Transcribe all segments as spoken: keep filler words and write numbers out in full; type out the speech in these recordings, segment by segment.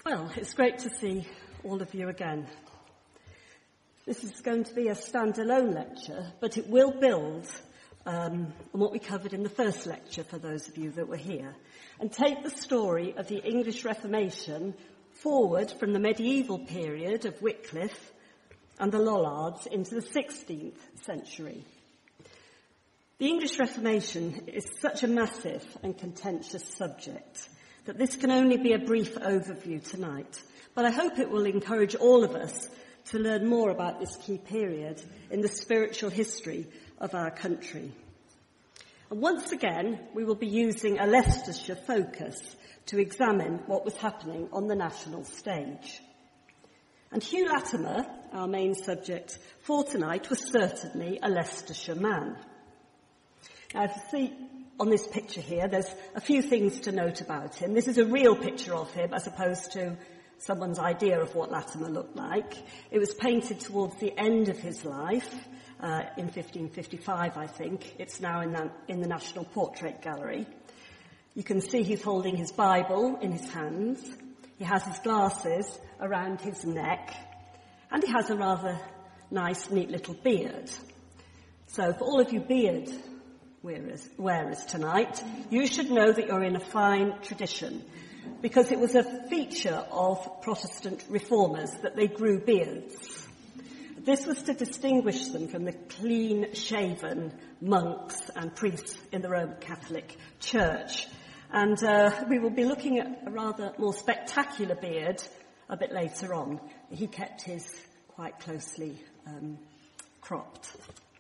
Well, it's great to see all of you again. This is going to be a standalone lecture, but it will build um, on what we covered in the first lecture for those of you that were here, and take the story of the English Reformation forward from the medieval period of Wycliffe and the Lollards into the sixteenth century. The English Reformation is such a massive and contentious subject that this can only be a brief overview tonight, but I hope it will encourage all of us to learn more about this key period in the spiritual history of our country. And once again, we will be using a Leicestershire focus to examine what was happening on the national stage. And Hugh Latimer, our main subject for tonight, was certainly a Leicestershire man. Now, if you see on this picture here, there's a few things to note about him. This is a real picture of him as opposed to someone's idea of what Latimer looked like. It was painted towards the end of his life, uh, in fifteen fifty-five, I think. It's now in the, in the National Portrait Gallery. You can see he's holding his Bible in his hands. He has his glasses around his neck, and he has a rather nice, neat little beard. So for all of you beard wearers, wearers tonight, you should know that you're in a fine tradition, because it was a feature of Protestant reformers that they grew beards. This was to distinguish them from the clean-shaven monks and priests in the Roman Catholic Church. And uh, we will be looking at a rather more spectacular beard a bit later on. He kept his quite closely um, cropped.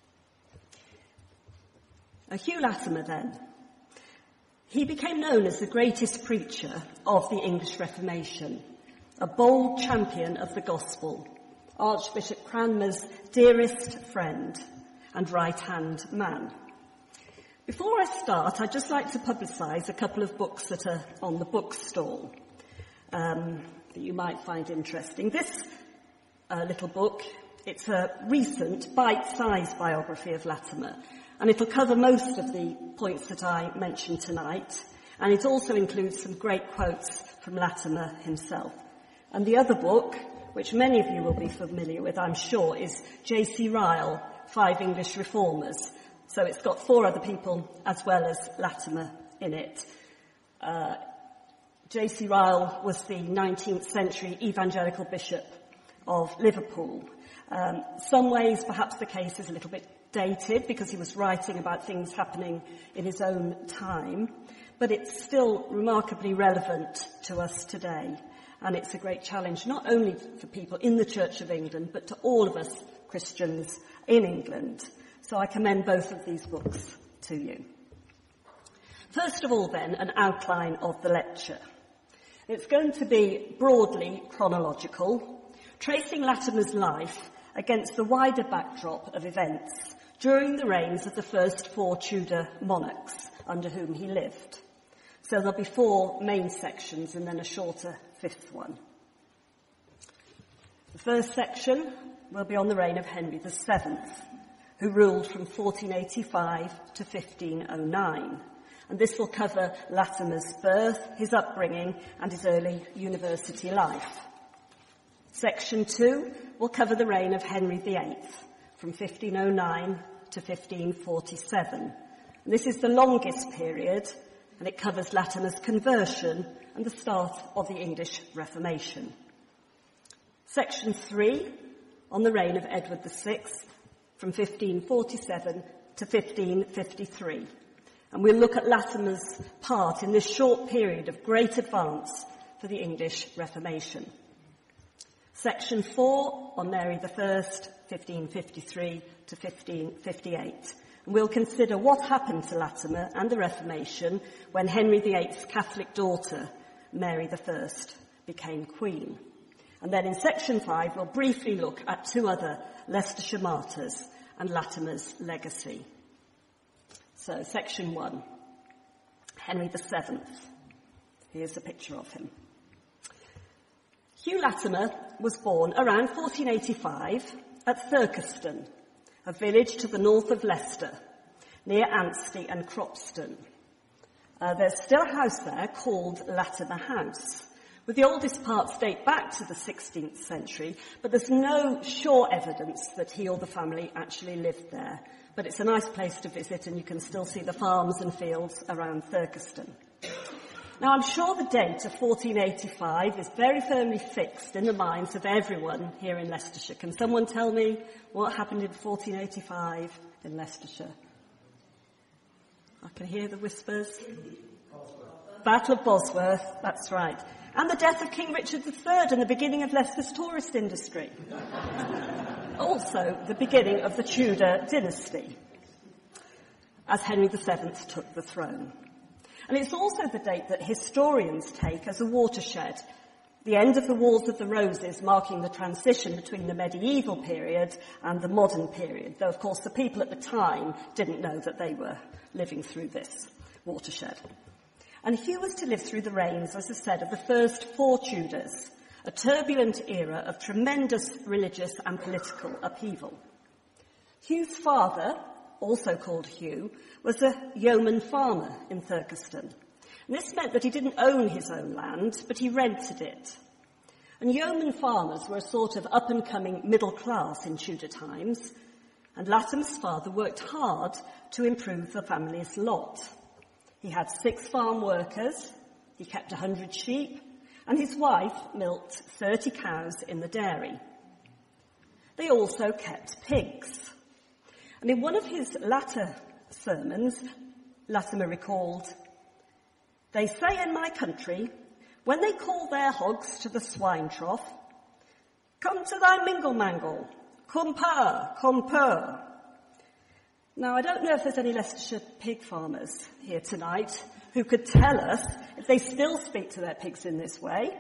Uh, Hugh Latimer, then. He became known as the greatest preacher of the English Reformation, a bold champion of the gospel, Archbishop Cranmer's dearest friend and right-hand man. Before I start, I'd just like to publicise a couple of books that are on the bookstall um, that you might find interesting. This uh, little book, it's a recent, bite-sized biography of Latimer, and it'll cover most of the points that I mentioned tonight, and it also includes some great quotes from Latimer himself. And the other book, which many of you will be familiar with, I'm sure, is J C Ryle, Five English Reformers. So it's got four other people as well as Latimer in it. Uh, J C Ryle was the nineteenth century evangelical bishop of Liverpool. Um, some ways, perhaps the case is a little bit dated because he was writing about things happening in his own time, but it's still remarkably relevant to us today. And it's a great challenge, not only for people in the Church of England, but to all of us Christians in England. So I commend both of these books to you. First of all, then, an outline of the lecture. It's going to be broadly chronological, tracing Latimer's life against the wider backdrop of events during the reigns of the first four Tudor monarchs under whom he lived. So there'll be four main sections and then a shorter fifth one. The first section will be on the reign of Henry the seventh, who ruled from fourteen eighty-five to fifteen oh nine. And this will cover Latimer's birth, his upbringing, and his early university life. Section two will cover the reign of Henry the eighth, from fifteen oh nine to fifteen forty-seven. And this is the longest period, and it covers Latimer's conversion and the start of the English Reformation. Section three, on the reign of Edward the sixth, from fifteen forty-seven to fifteen fifty-three. And we'll look at Latimer's part in this short period of great advance for the English Reformation. Section four, on Mary the first, fifteen fifty-three to fifteen fifty-eight. And we'll consider what happened to Latimer and the Reformation when Henry the eighth's Catholic daughter, Mary the first, became queen. And then in section five, we'll briefly look at two other Leicestershire martyrs and Latimer's legacy. So, section one, Henry the seventh. Here's a picture of him. Hugh Latimer was born around fourteen eighty-five at Thurkeston, a village to the north of Leicester, near Anstey and Cropston. Uh, there's still a house there called Latimer House, with the oldest parts date back to the sixteenth century, but there's no sure evidence that he or the family actually lived there. But it's a nice place to visit, and you can still see the farms and fields around Thurkeston. Now, I'm sure the date of fourteen eighty-five is very firmly fixed in the minds of everyone here in Leicestershire. Can someone tell me what happened in fourteen eighty-five in Leicestershire? I can hear the whispers. Bosworth. Battle of Bosworth, that's right. And the death of King Richard the Third and the beginning of Leicester's tourist industry. Also, the beginning of the Tudor dynasty, as Henry the Seventh took the throne. And it's also the date that historians take as a watershed, the end of the Wars of the Roses marking the transition between the medieval period and the modern period, though, of course, the people at the time didn't know that they were living through this watershed. And Hugh was to live through the reigns, as I said, of the first four Tudors, a turbulent era of tremendous religious and political upheaval. Hugh's father, also called Hugh, was a yeoman farmer in Thurkeston. And this meant that he didn't own his own land, but he rented it. And yeoman farmers were a sort of up-and-coming middle class in Tudor times, and Latimer's father worked hard to improve the family's lot. He had six farm workers, he kept a hundred sheep, and his wife milked thirty cows in the dairy. They also kept pigs. And in one of his latter sermons, Latimer recalled, "They say in my country, when they call their hogs to the swine trough, 'Come to thy mingle-mangle, cum purr, cum purr.'" Now, I don't know if there's any Leicestershire pig farmers here tonight who could tell us if they still speak to their pigs in this way.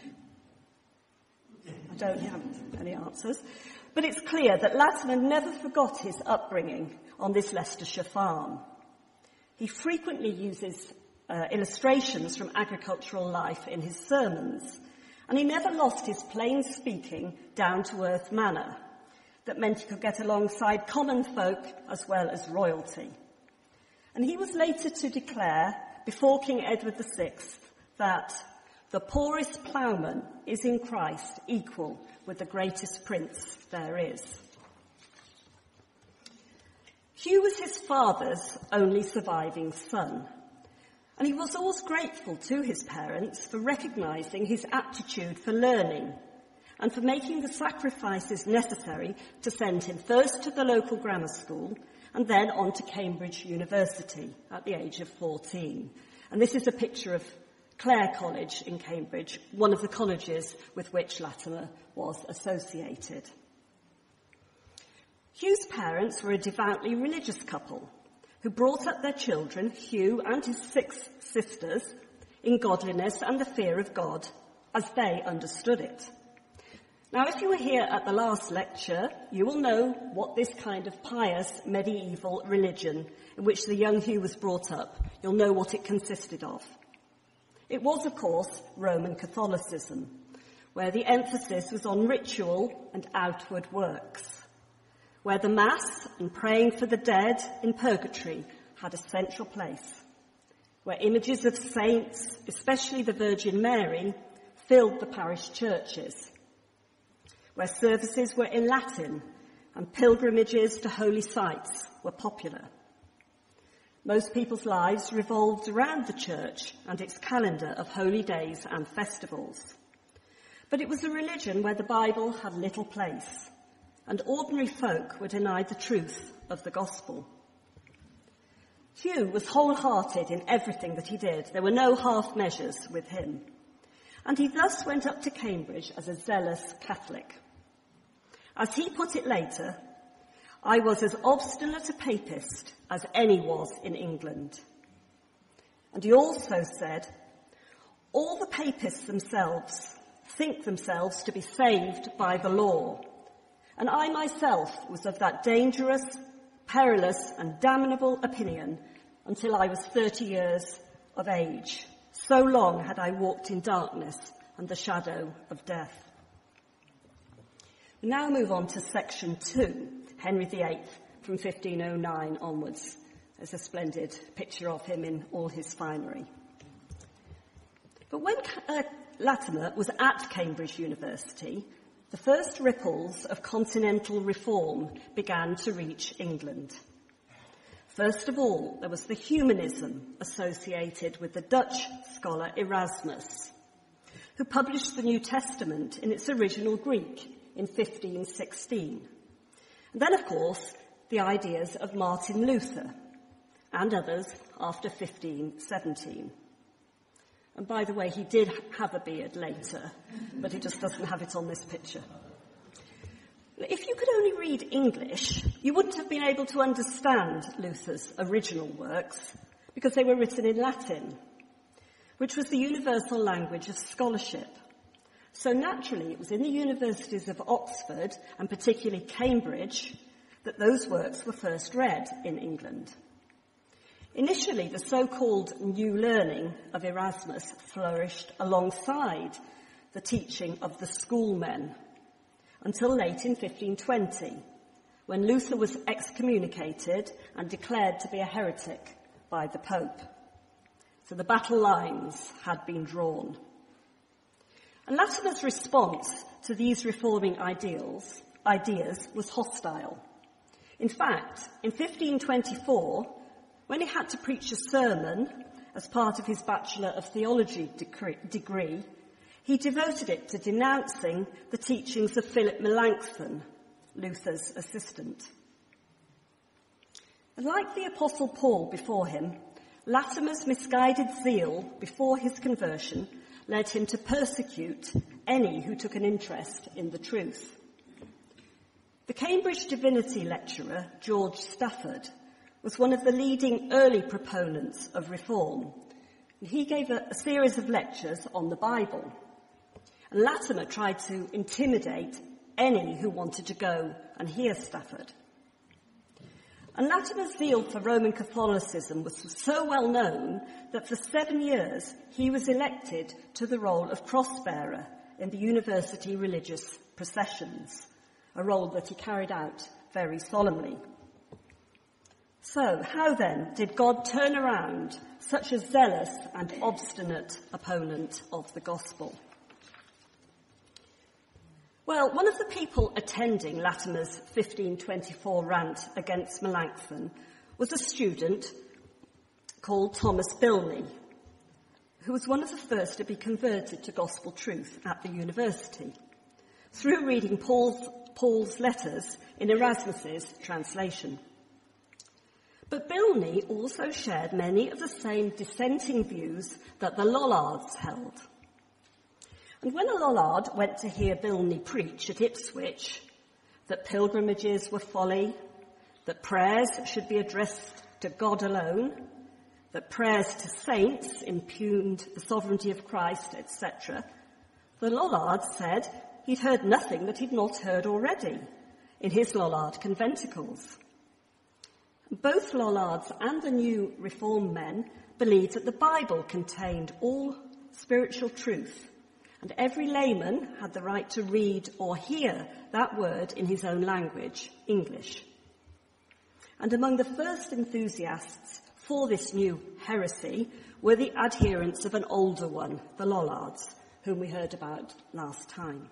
I don't have any answers. But it's clear that Latimer never forgot his upbringing on this Leicestershire farm. He frequently uses uh, illustrations from agricultural life in his sermons, and he never lost his plain-speaking, down-to-earth manner that meant he could get alongside common folk as well as royalty. And he was later to declare, before King Edward the Sixth, that the poorest ploughman is in Christ equal with the greatest prince there is. Hugh was his father's only surviving son, and he was always grateful to his parents for recognising his aptitude for learning and for making the sacrifices necessary to send him first to the local grammar school and then on to Cambridge University at the age of fourteen. And this is a picture of Clare College in Cambridge, one of the colleges with which Latimer was associated. Hugh's parents were a devoutly religious couple who brought up their children, Hugh and his six sisters, in godliness and the fear of God as they understood it. Now, if you were here at the last lecture, you will know what this kind of pious medieval religion in which the young Hugh was brought up, you'll know what it consisted of. It was, of course, Roman Catholicism, where the emphasis was on ritual and outward works, where the Mass and praying for the dead in purgatory had a central place, where images of saints, especially the Virgin Mary, filled the parish churches, where services were in Latin and pilgrimages to holy sites were popular. Most people's lives revolved around the church and its calendar of holy days and festivals. But it was a religion where the Bible had little place, and ordinary folk were denied the truth of the gospel. Hugh was wholehearted in everything that he did. There were no half measures with him. And he thus went up to Cambridge as a zealous Catholic. As he put it later, "I was as obstinate a papist as any was in England." And he also said, "All the papists themselves think themselves to be saved by the law, and I myself was of that dangerous, perilous and damnable opinion until I was thirty years of age. So long had I walked in darkness and the shadow of death." We now move on to section two, Henry the Eighth, from fifteen oh nine onwards. There's a splendid picture of him in all his finery. But when uh, Latimer was at Cambridge University, the first ripples of continental reform began to reach England. First of all, there was the humanism associated with the Dutch scholar Erasmus, who published the New Testament in its original Greek in fifteen sixteen. And then, of course, the ideas of Martin Luther and others after fifteen seventeen. And by the way, he did have a beard later, but he just doesn't have it on this picture. If you could only read English, you wouldn't have been able to understand Luther's original works because they were written in Latin, which was the universal language of scholarship. So naturally, it was in the universities of Oxford, and particularly Cambridge, that those works were first read in England. Initially, the so-called New Learning of Erasmus flourished alongside the teaching of the schoolmen until late in fifteen twenty, when Luther was excommunicated and declared to be a heretic by the Pope. So the battle lines had been drawn. And Latimer's response to these reforming ideals, ideas was hostile. In fact, in fifteen twenty-four, when he had to preach a sermon as part of his Bachelor of Theology degree, he devoted it to denouncing the teachings of Philip Melanchthon, Luther's assistant. And like the Apostle Paul before him, Latimer's misguided zeal before his conversion led him to persecute any who took an interest in the truth. The Cambridge Divinity lecturer, George Stafford, was one of the leading early proponents of reform. He gave a, a series of lectures on the Bible. And Latimer tried to intimidate any who wanted to go and hear Stafford. And Latimer's zeal for Roman Catholicism was so well known that for seven years he was elected to the role of cross-bearer in the university religious processions, a role that he carried out very solemnly. So, how then did God turn around such a zealous and obstinate opponent of the gospel? Well, one of the people attending Latimer's fifteen twenty-four rant against Melanchthon was a student called Thomas Bilney, who was one of the first to be converted to gospel truth at the university through reading Paul's, Paul's letters in Erasmus's translation. But Bilney also shared many of the same dissenting views that the Lollards held. And when a Lollard went to hear Bilney preach at Ipswich that pilgrimages were folly, that prayers should be addressed to God alone, that prayers to saints impugned the sovereignty of Christ, et cetera, the Lollard said he'd heard nothing that he'd not heard already in his Lollard conventicles. Both Lollards and the new Reform men believed that the Bible contained all spiritual truth, and every layman had the right to read or hear that word in his own language, English. And among the first enthusiasts for this new heresy were the adherents of an older one, the Lollards, whom we heard about last time.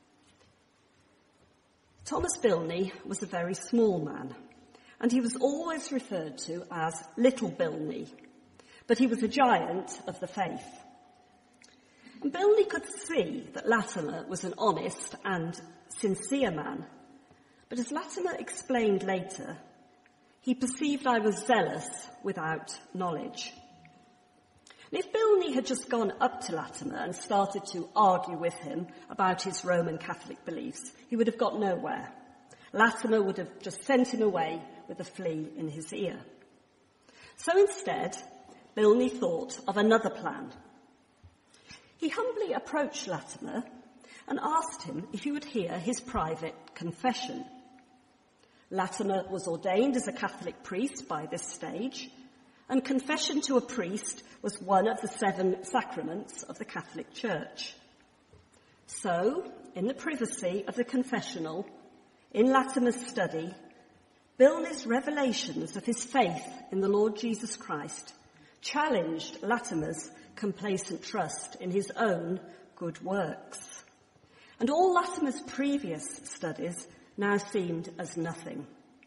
Thomas Bilney was a very small man, and he was always referred to as Little Bilney, but he was a giant of the faith. And Bilney could see that Latimer was an honest and sincere man, but as Latimer explained later, he perceived I was zealous without knowledge. And if Bilney had just gone up to Latimer and started to argue with him about his Roman Catholic beliefs, he would have got nowhere. Latimer would have just sent him away with a flea in his ear. So instead, Bilney thought of another plan. He humbly approached Latimer and asked him if he would hear his private confession. Latimer was ordained as a Catholic priest by this stage, and confession to a priest was one of the seven sacraments of the Catholic Church. So, in the privacy of the confessional, in Latimer's study, Bilney's revelations of his faith in the Lord Jesus Christ challenged Latimer's complacent trust in his own good works. And all Latimer's previous studies now seemed as nothing.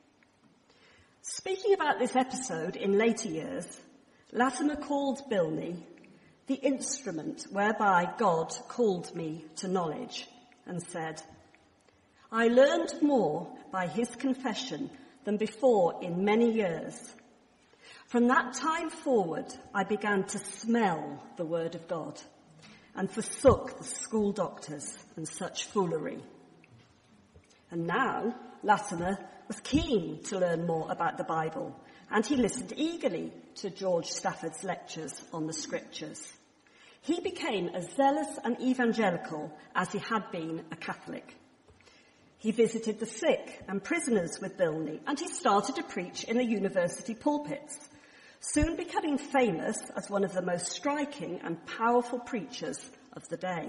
Speaking about this episode in later years, Latimer called Bilney the instrument whereby God called me to knowledge, and said, I learned more by his confession than before in many years. From that time forward, I began to smell the word of God and forsook the school doctors and such foolery. And now Latimer was keen to learn more about the Bible, and he listened eagerly to George Stafford's lectures on the scriptures. He became as zealous and evangelical as he had been a Catholic. He visited the sick and prisoners with Bilney, and he started to preach in the university pulpits, soon becoming famous as one of the most striking and powerful preachers of the day.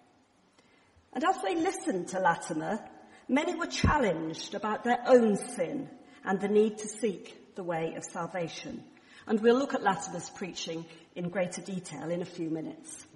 And as they listened to Latimer, many were challenged about their own sin and the need to seek the way of salvation. And we'll look at Latimer's preaching in greater detail in a few minutes.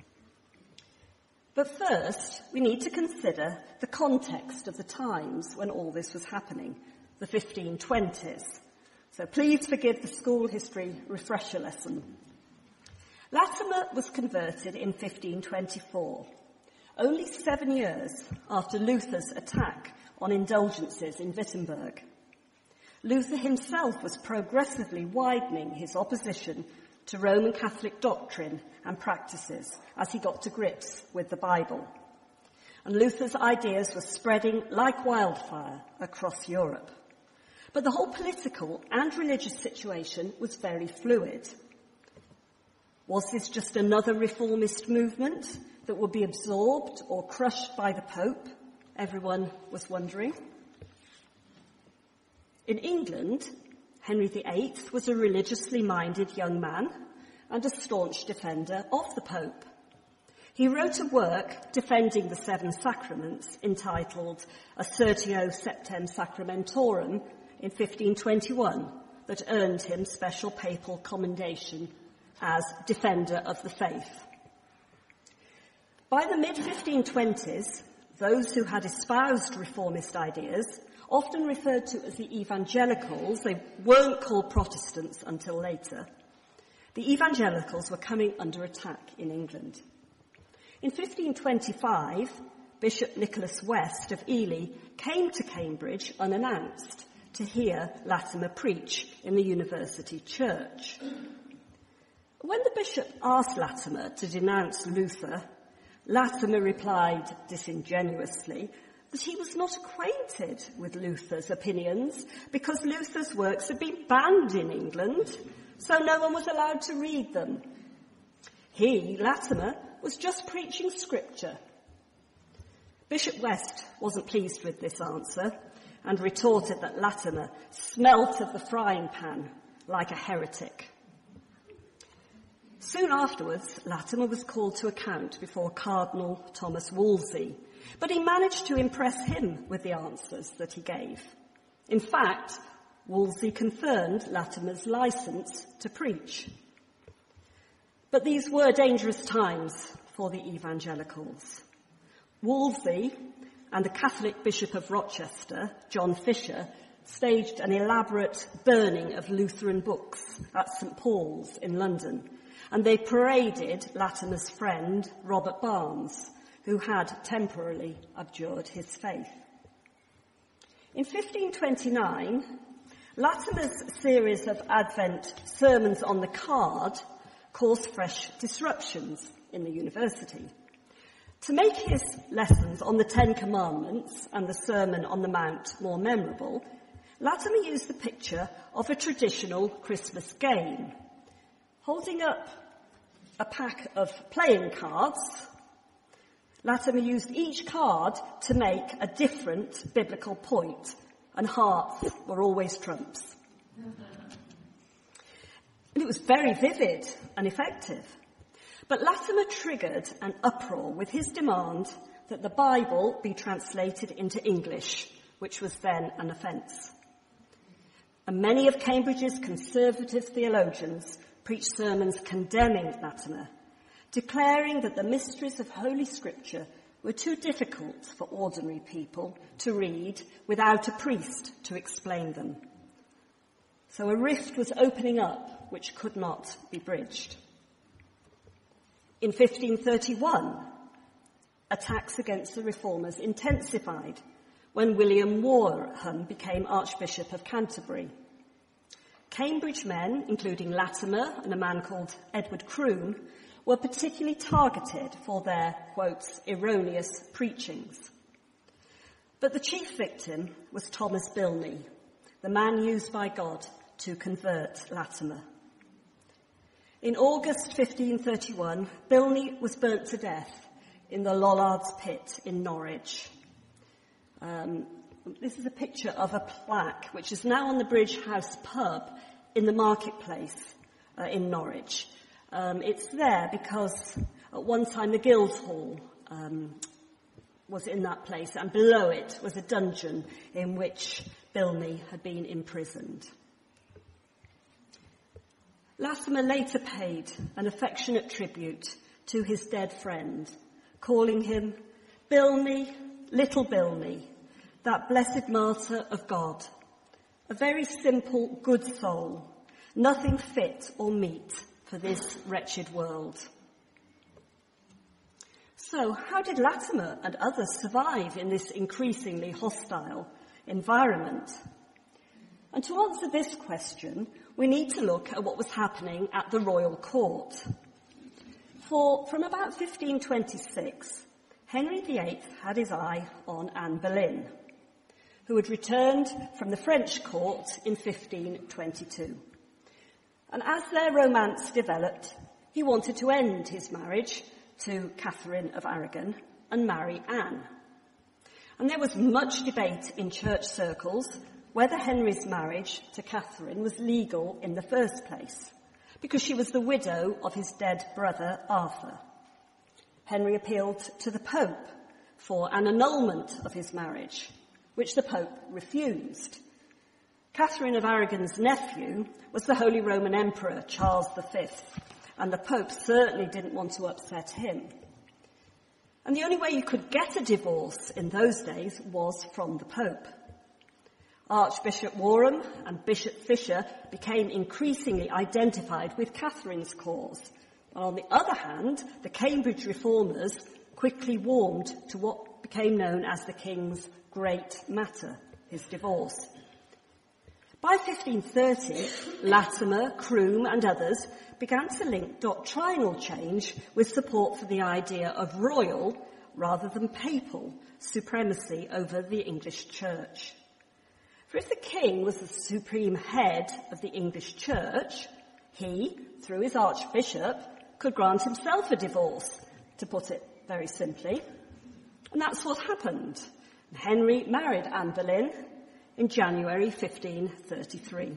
But first, we need to consider the context of the times when all this was happening, the fifteen twenties. So please forgive the school history refresher lesson. Latimer was converted in fifteen twenty-four, only seven years after Luther's attack on indulgences in Wittenberg. Luther himself was progressively widening his opposition to Roman Catholic doctrine and practices as he got to grips with the Bible. And Luther's ideas were spreading like wildfire across Europe. But the whole political and religious situation was very fluid. Was this just another reformist movement that would be absorbed or crushed by the Pope? Everyone was wondering. In England, Henry the Eighth was a religiously minded young man and a staunch defender of the Pope. He wrote a work defending the seven sacraments entitled Assertio Septem Sacramentorum in fifteen twenty-one that earned him special papal commendation as Defender of the Faith. By the mid fifteen twenties, those who had espoused reformist ideas, often referred to as the evangelicals, they weren't called Protestants until later, the evangelicals were coming under attack in England. In fifteen twenty-five, Bishop Nicholas West of Ely came to Cambridge unannounced to hear Latimer preach in the university church. When the bishop asked Latimer to denounce Luther, Latimer replied disingenuously that he was not acquainted with Luther's opinions because Luther's works had been banned in England, so no one was allowed to read them. He, Latimer, was just preaching scripture. Bishop West wasn't pleased with this answer and retorted that Latimer smelt of the frying pan like a heretic. Soon afterwards, Latimer was called to account before Cardinal Thomas Wolsey, but he managed to impress him with the answers that he gave. In fact, Wolsey confirmed Latimer's license to preach. But these were dangerous times for the evangelicals. Wolsey and the Catholic Bishop of Rochester, John Fisher, staged an elaborate burning of Lutheran books at Saint Paul's in London, and they paraded Latimer's friend, Robert Barnes, who had temporarily abjured his faith. In fifteen twenty-nine, Latimer's series of Advent sermons on the card caused fresh disruptions in the university. To make his lessons on the Ten Commandments and the Sermon on the Mount more memorable, Latimer used the picture of a traditional Christmas game. Holding up a pack of playing cards, Latimer used each card to make a different biblical point, and hearts were always trumps. And it was very vivid and effective. But Latimer triggered an uproar with his demand that the Bible be translated into English, which was then an offence. And many of Cambridge's conservative theologians preached sermons condemning Latimer, declaring that the mysteries of Holy Scripture were too difficult for ordinary people to read without a priest to explain them. So a rift was opening up which could not be bridged. In fifteen thirty-one, attacks against the reformers intensified when William Warham became Archbishop of Canterbury. Cambridge men, including Latimer and a man called Edward Croom, were particularly targeted for their, quotes, erroneous preachings. But the chief victim was Thomas Bilney, the man used by God to convert Latimer. In August fifteen thirty-one, Bilney was burnt to death in the Lollards Pit in Norwich. Um, this is a picture of a plaque which is now on the Bridge House pub in the marketplace uh, in Norwich. Um, it's there because at one time the Guildhall um, was in that place, and below it was a dungeon in which Bilney had been imprisoned. Latimer later paid an affectionate tribute to his dead friend, calling him Bilney, little Bilney, that blessed martyr of God, a very simple, good soul, nothing fit or meet for this wretched world. So, how did Latimer and others survive in this increasingly hostile environment? And to answer this question, we need to look at what was happening at the royal court. For from about fifteen twenty-six, Henry the Eighth had his eye on Anne Boleyn, who had returned from the French court in fifteen twenty-two. And as their romance developed, he wanted to end his marriage to Catherine of Aragon and marry Anne. And there was much debate in church circles whether Henry's marriage to Catherine was legal in the first place, because she was the widow of his dead brother Arthur. Henry appealed to the Pope for an annulment of his marriage, which the Pope refused. Catherine of Aragon's nephew was the Holy Roman Emperor Charles the Fifth, and the Pope certainly didn't want to upset him. And the only way you could get a divorce in those days was from the Pope. Archbishop Warham and Bishop Fisher became increasingly identified with Catherine's cause. And on the other hand, the Cambridge reformers quickly warmed to what became known as the King's great matter, his divorce. By fifteen thirty, Latimer, Croom and others began to link doctrinal change with support for the idea of royal, rather than papal, supremacy over the English church. For if the king was the supreme head of the English church, he, through his archbishop, could grant himself a divorce, to put it very simply. And that's what happened. Henry married Anne Boleyn in January fifteen thirty-three.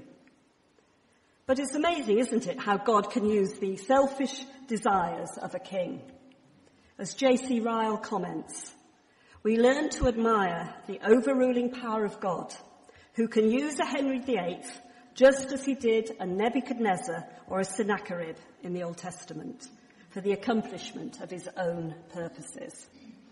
But it's amazing, isn't it, how God can use the selfish desires of a king. As J C Ryle comments, we learn to admire the overruling power of God, who can use a Henry the Eighth just as he did a Nebuchadnezzar or a Sennacherib in the Old Testament, for the accomplishment of his own purposes.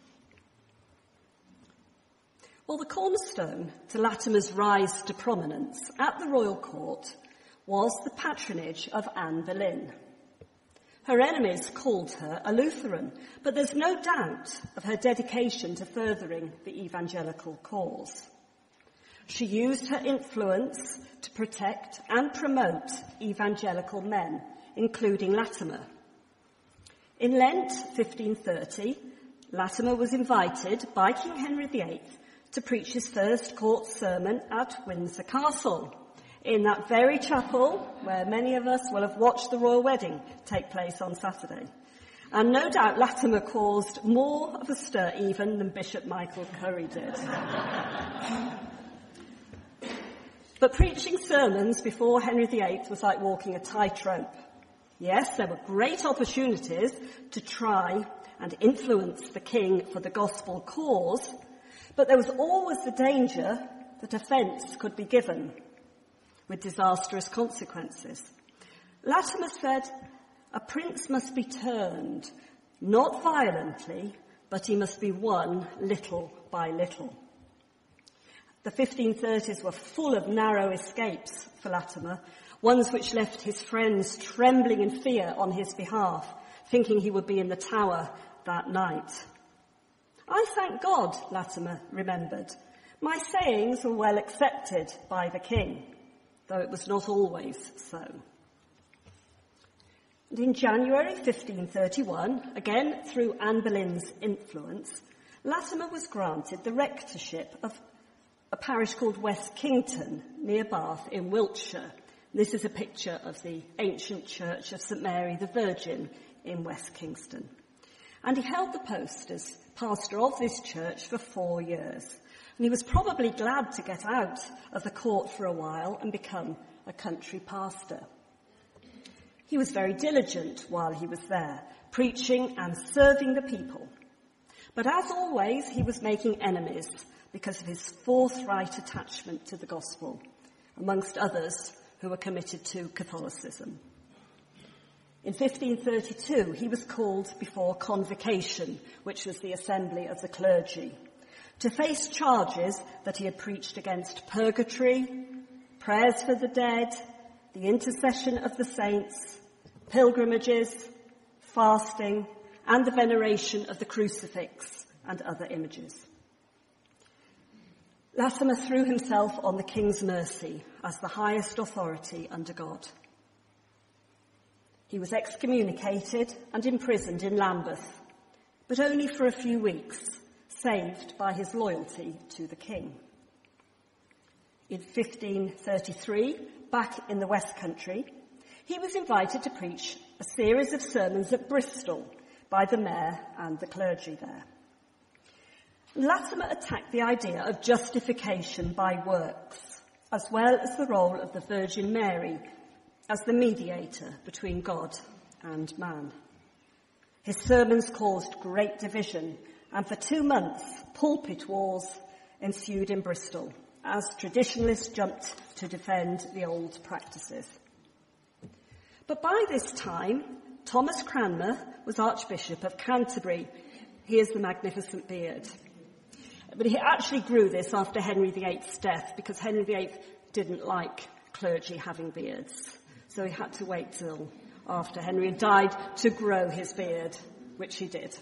Well, the cornerstone to Latimer's rise to prominence at the royal court was the patronage of Anne Boleyn. Her enemies called her a Lutheran, but there's no doubt of her dedication to furthering the evangelical cause. She used her influence to protect and promote evangelical men, including Latimer. In Lent fifteen thirty, Latimer was invited by King Henry the Eighth to preach his first court sermon at Windsor Castle, in that very chapel where many of us will have watched the royal wedding take place on Saturday. And no doubt Latimer caused more of a stir even than Bishop Michael Curry did. But preaching sermons before Henry the Eighth was like walking a tightrope. Yes, there were great opportunities to try and influence the king for the gospel cause, but there was always the danger that offence could be given, with disastrous consequences. Latimer said, A prince must be turned, not violently, but he must be won little by little. The fifteen thirties were full of narrow escapes for Latimer, ones which left his friends trembling in fear on his behalf, thinking he would be in the Tower that night. I thank God, Latimer remembered. My sayings were well accepted by the king, though it was not always so. And in January fifteen thirty-one, again through Anne Boleyn's influence, Latimer was granted the rectorship of a parish called West Kington, near Bath in Wiltshire. This is a picture of the ancient church of St Mary the Virgin in West Kingston. And he held the post as pastor of this church for four years. And he was probably glad to get out of the court for a while and become a country pastor. He was very diligent while he was there, preaching and serving the people. But as always, he was making enemies because of his forthright attachment to the gospel, amongst others who were committed to Catholicism. In fifteen thirty-two, he was called before convocation, which was the assembly of the clergy, to face charges that he had preached against purgatory, prayers for the dead, the intercession of the saints, pilgrimages, fasting, and the veneration of the crucifix and other images. Latimer threw himself on the king's mercy as the highest authority under God. He was excommunicated and imprisoned in Lambeth, but only for a few weeks, saved by his loyalty to the king. In fifteen thirty-three, back in the West Country, he was invited to preach a series of sermons at Bristol by the mayor and the clergy there. Latimer attacked the idea of justification by works, as well as the role of the Virgin Mary as the mediator between God and man. His sermons caused great division, and for two months, pulpit wars ensued in Bristol, as traditionalists jumped to defend the old practices. But by this time, Thomas Cranmer was Archbishop of Canterbury. Here's the magnificent beard. But he actually grew this after Henry the Eighth's death, because Henry the Eighth didn't like clergy having beards. So he had to wait till after Henry had died to grow his beard, which he did.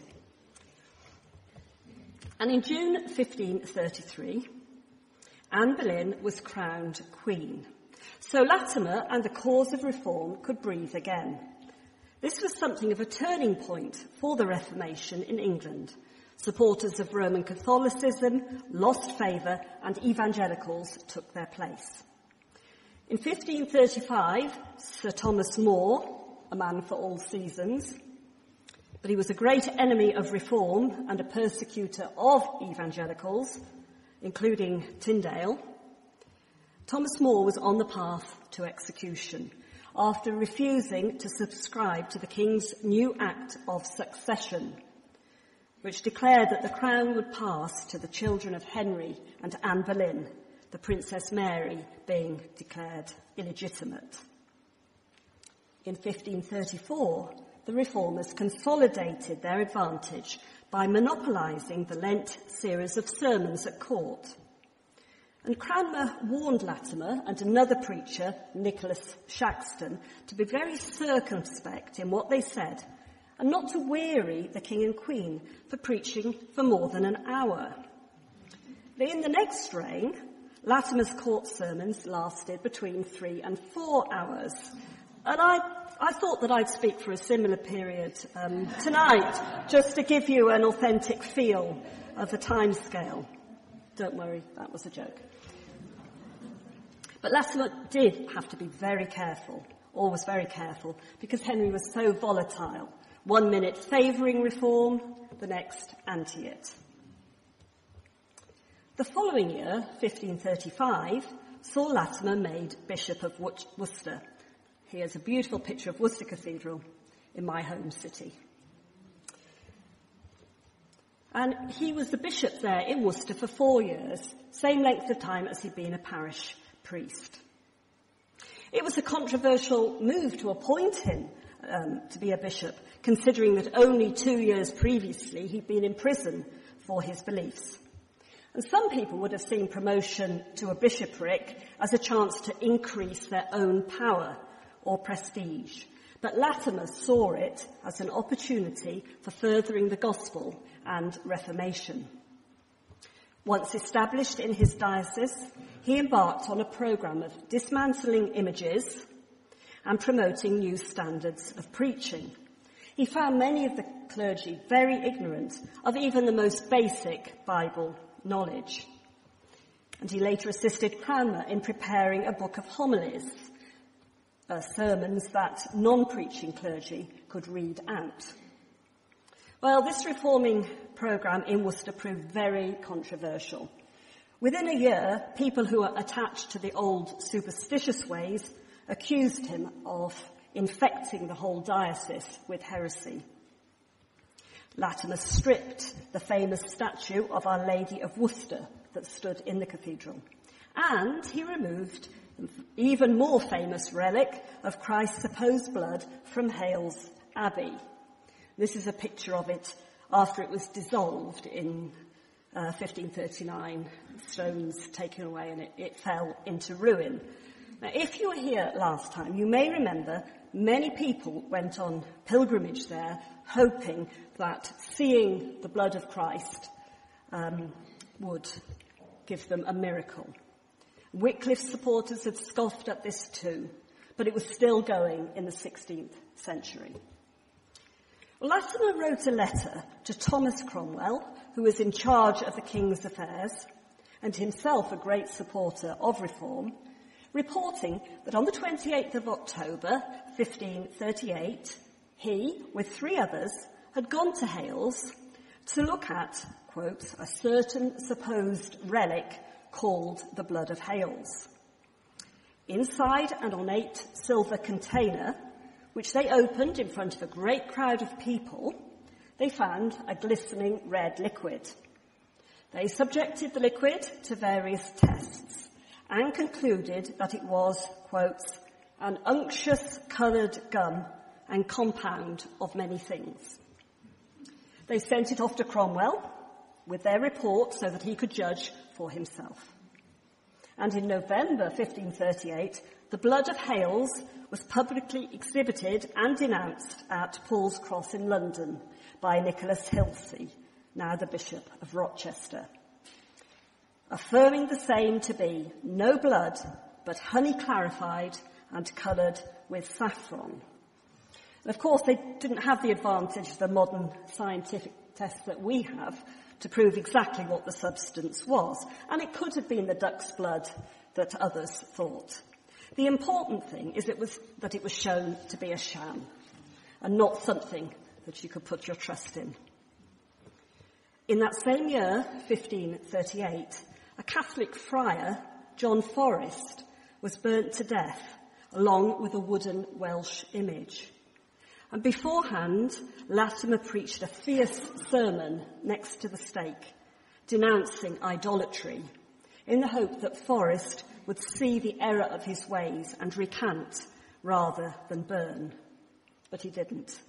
And in June fifteen thirty-three, Anne Boleyn was crowned queen. So Latimer and the cause of reform could breathe again. This was something of a turning point for the Reformation in England. Supporters of Roman Catholicism lost favour and evangelicals took their place. In fifteen thirty-five, Sir Thomas More, a man for all seasons, but he was a great enemy of reform and a persecutor of evangelicals, including Tyndale, Thomas More was on the path to execution after refusing to subscribe to the King's new Act of Succession, which declared that the crown would pass to the children of Henry and Anne Boleyn, the Princess Mary being declared illegitimate. In fifteen thirty-four, the reformers consolidated their advantage by monopolising the Lent series of sermons at court. And Cranmer warned Latimer and another preacher, Nicholas Shaxton, to be very circumspect in what they said and not to weary the King and Queen for preaching for more than an hour. In the next reign, Latimer's court sermons lasted between three and four hours. And I, I thought that I'd speak for a similar period um, tonight, just to give you an authentic feel of the time scale. Don't worry, that was a joke. But Latimer did have to be very careful, or was very careful, because Henry was so volatile. One minute favouring reform, the next anti it. The following year, fifteen thirty-five, saw Latimer made Bishop of Worcester. Here's a beautiful picture of Worcester Cathedral in my home city. And he was the bishop there in Worcester for four years, same length of time as he'd been a parish priest. It was a controversial move to appoint him um, to be a bishop, considering that only two years previously he'd been in prison for his beliefs. And some people would have seen promotion to a bishopric as a chance to increase their own power or prestige. But Latimer saw it as an opportunity for furthering the gospel and reformation. Once established in his diocese, he embarked on a programme of dismantling images and promoting new standards of preaching. He found many of the clergy very ignorant of even the most basic Bible knowledge. And he later assisted Cranmer in preparing a book of homilies, uh, sermons that non-preaching clergy could read out. Well, this reforming programme in Worcester proved very controversial. Within a year, people who were attached to the old superstitious ways accused him of infecting the whole diocese with heresy. Latimer stripped the famous statue of Our Lady of Worcester that stood in the cathedral, and he removed the even more famous relic of Christ's supposed blood from Hales Abbey. This is a picture of it after it was dissolved in uh, fifteen thirty-nine, stones taken away, and it, it fell into ruin. Now, if you were here last time, you may remember many people went on pilgrimage there, hoping that seeing the blood of Christ um, would give them a miracle. Wycliffe's supporters had scoffed at this too, but it was still going in the sixteenth century. Latimer wrote a letter to Thomas Cromwell, who was in charge of the king's affairs, and himself a great supporter of reform, reporting that on the twenty-eighth of October, fifteen thirty-eight, he, with three others, had gone to Hales to look at, quote, a certain supposed relic called the blood of Hales. Inside an ornate silver container, which they opened in front of a great crowd of people, they found a glistening red liquid. They subjected the liquid to various tests and concluded that it was, quote, an unctuous coloured gum and compound of many things. They sent it off to Cromwell with their report so that he could judge for himself. And in November fifteen thirty-eight, the blood of Hales was publicly exhibited and denounced at Paul's Cross in London by Nicholas Hilsey, now the Bishop of Rochester, affirming the same to be no blood, but honey clarified and coloured with saffron. And of course, they didn't have the advantage of the modern scientific tests that we have to prove exactly what the substance was, and it could have been the duck's blood that others thought. The important thing is it was, that it was shown to be a sham, and not something that you could put your trust in. In that same year, fifteen thirty-eight, a Catholic friar, John Forrest, was burnt to death, along with a wooden Welsh image. And beforehand, Latimer preached a fierce sermon next to the stake, denouncing idolatry, in the hope that Forrest would see the error of his ways and recant rather than burn. But he didn't.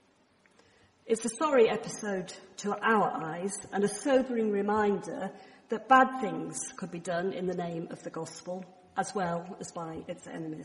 It's a sorry episode to our eyes and a sobering reminder that bad things could be done in the name of the gospel, as well as by its enemies.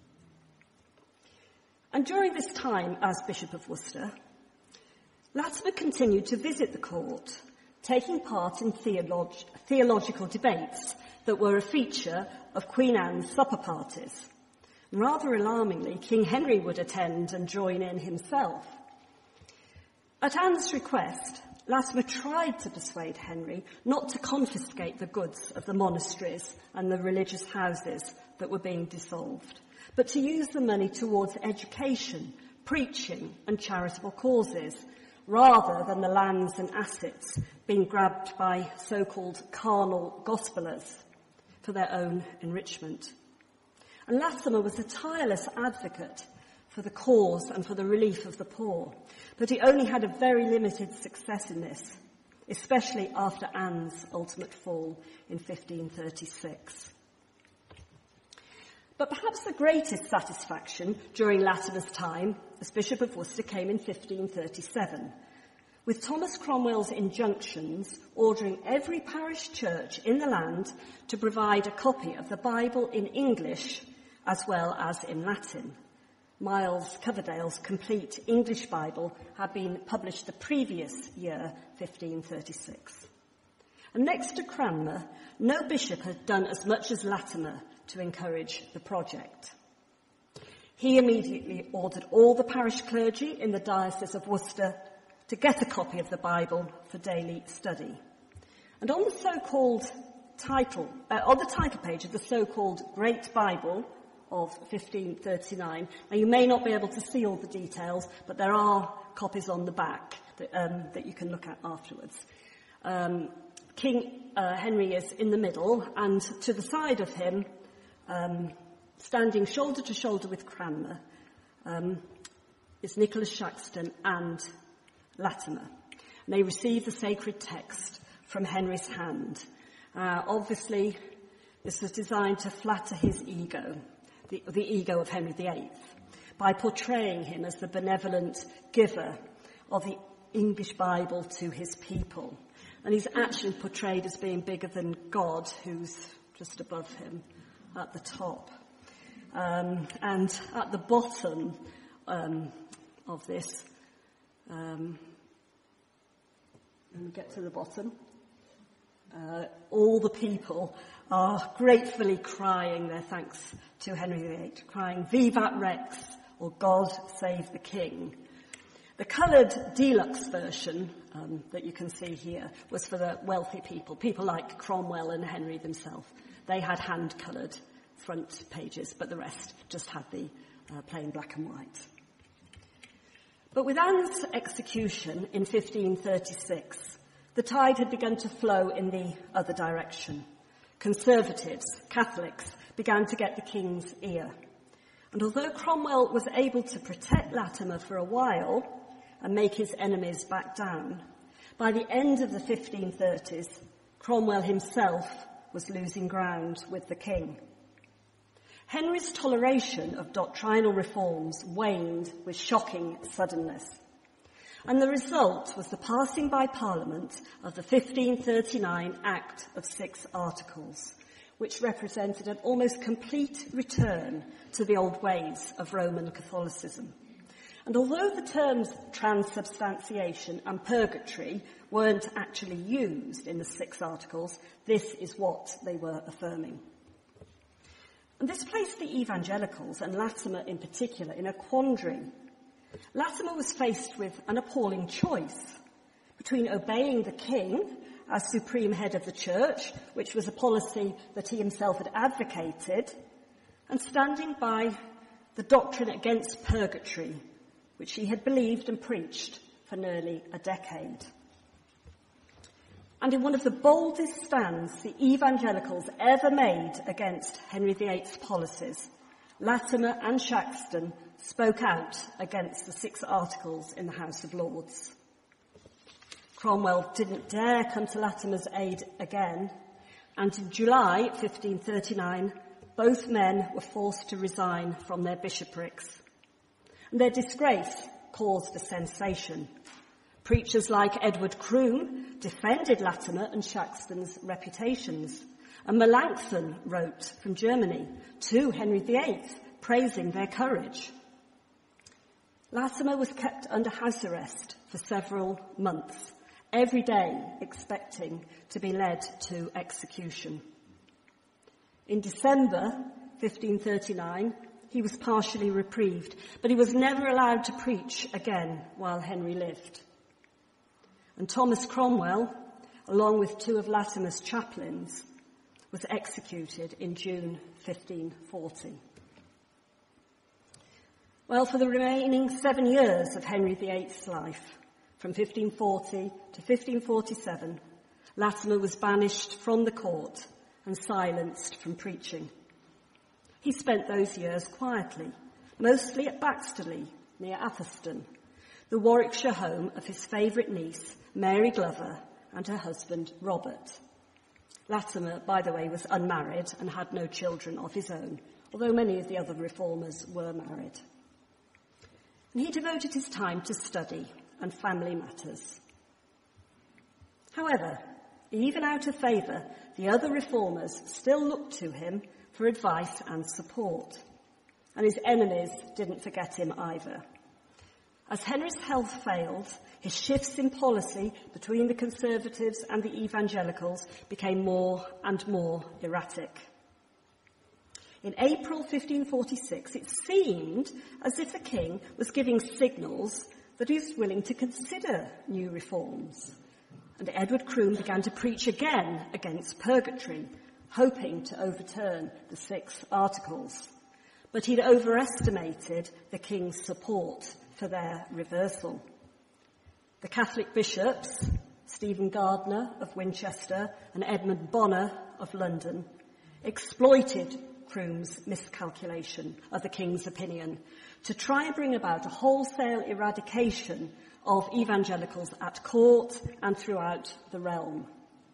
And during this time as Bishop of Worcester, Latimer continued to visit the court, taking part in theolog- theological debates that were a feature of Queen Anne's supper parties. Rather alarmingly, King Henry would attend and join in himself. At Anne's request, Latimer tried to persuade Henry not to confiscate the goods of the monasteries and the religious houses that were being dissolved, but to use the money towards education, preaching and charitable causes, rather than the lands and assets being grabbed by so-called carnal gospelers for their own enrichment. And Latimer was a tireless advocate for the cause and for the relief of the poor, but he only had a very limited success in this, especially after Anne's ultimate fall in fifteen thirty-six. But perhaps the greatest satisfaction during Latimer's time as Bishop of Worcester came in fifteen thirty-seven, with Thomas Cromwell's injunctions ordering every parish church in the land to provide a copy of the Bible in English as well as in Latin. Miles Coverdale's complete English Bible had been published the previous year, fifteen thirty-six. And next to Cranmer, no bishop had done as much as Latimer to encourage the project. He immediately ordered all the parish clergy in the Diocese of Worcester to get a copy of the Bible for daily study. And on the so-called title, uh, on the title page of the so-called Great Bible of fifteen thirty-nine, now you may not be able to see all the details, but there are copies on the back that, um, that you can look at afterwards. Um, King uh, Henry is in the middle, and to the side of him, um, standing shoulder to shoulder with Cranmer, um, is Nicholas Shaxton and Latimer. And they receive the sacred text from Henry's hand. Uh, obviously, this was designed to flatter his ego, the, the ego of Henry the Eighth, by portraying him as the benevolent giver of the English Bible to his people. And he's actually portrayed as being bigger than God, who's just above him at the top. Um, and at the bottom um, of this, um, when we get to the bottom, uh, all the people are gratefully crying their thanks to Henry the Eighth, crying, "Vivat Rex," or "God save the King." The coloured deluxe version um, that you can see here was for the wealthy people, people like Cromwell and Henry themselves. They had hand-coloured front pages, but the rest just had the uh, plain black and white. But with Anne's execution in fifteen thirty-six, the tide had begun to flow in the other direction. Conservatives, Catholics, began to get the king's ear. And although Cromwell was able to protect Latimer for a while and make his enemies back down, by the end of the fifteen thirties, Cromwell himself was losing ground with the king. Henry's toleration of doctrinal reforms waned with shocking suddenness. And the result was the passing by Parliament of the fifteen thirty-nine Act of Six Articles, which represented an almost complete return to the old ways of Roman Catholicism. And although the terms transubstantiation and purgatory weren't actually used in the Six Articles, this is what they were affirming. And this placed the evangelicals, and Latimer in particular, in a quandary. Latimer was faced with an appalling choice between obeying the king as supreme head of the church, which was a policy that he himself had advocated, and standing by the doctrine against purgatory, which he had believed and preached for nearly a decade. And in one of the boldest stands the evangelicals ever made against Henry the Eighth's policies, Latimer and Shaxton spoke out against the Six Articles in the House of Lords. Cromwell didn't dare come to Latimer's aid again, and in July fifteen thirty-nine, both men were forced to resign from their bishoprics. And their disgrace caused a sensation. Preachers like Edward Croom defended Latimer and Shaxton's reputations, and Melanchthon wrote from Germany to Henry the Eighth, praising their courage. Latimer was kept under house arrest for several months, every day expecting to be led to execution. In December fifteen thirty-nine, he was partially reprieved, but he was never allowed to preach again while Henry lived. And Thomas Cromwell, along with two of Latimer's chaplains, was executed in June fifteen forty. Well, for the remaining seven years of Henry the Eighth's life, from fifteen forty to fifteen forty-seven, Latimer was banished from the court and silenced from preaching. He spent those years quietly, mostly at Baxterley, near Atherstone, the Warwickshire home of his favourite niece, Mary Glover, and her husband, Robert. Latimer, by the way, was unmarried and had no children of his own although many of the other reformers were married. And he devoted his time to study and family matters. However, even out of favour, the other reformers still looked to him for advice and support. And his enemies didn't forget him either. As Henry's health failed, his shifts in policy between the Conservatives and the Evangelicals became more and more erratic. In April fifteen forty-six, it seemed as if the king was giving signals that he was willing to consider new reforms. And Edward Croom began to preach again against purgatory, hoping to overturn the six articles. But he'd overestimated the king's support for their reversal. The Catholic bishops, Stephen Gardiner of Winchester and Edmund Bonner of London, exploited Croom's miscalculation of the king's opinion to try and bring about a wholesale eradication of evangelicals at court and throughout the realm.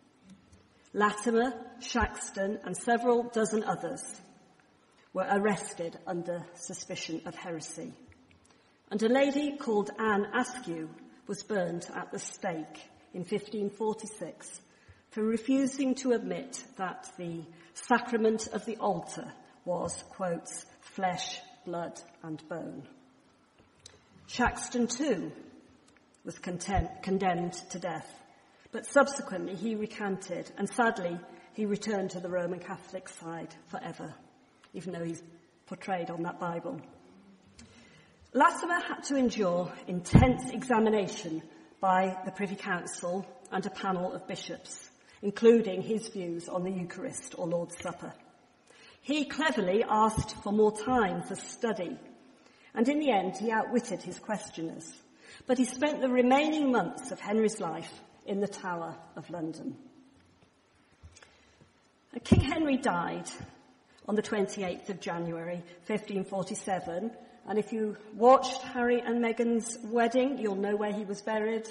Latimer, Shaxton and several dozen others were arrested under suspicion of heresy. And a lady called Anne Askew was burned at the stake in fifteen forty-six for refusing to admit that the sacrament of the altar was, quotes, flesh, blood and bone. Shaxton too was content, condemned to death, but subsequently he recanted and sadly he returned to the Roman Catholic side forever, even though he's portrayed on that Bible. Latimer had to endure intense examination by the Privy Council and a panel of bishops, including his views on the Eucharist or Lord's Supper. He cleverly asked for more time for study, and in the end he outwitted his questioners. But he spent the remaining months of Henry's life in the Tower of London. King Henry died on the twenty-eighth of January, fifteen forty-seven, and if you watched Harry and Meghan's wedding, you'll know where he was buried.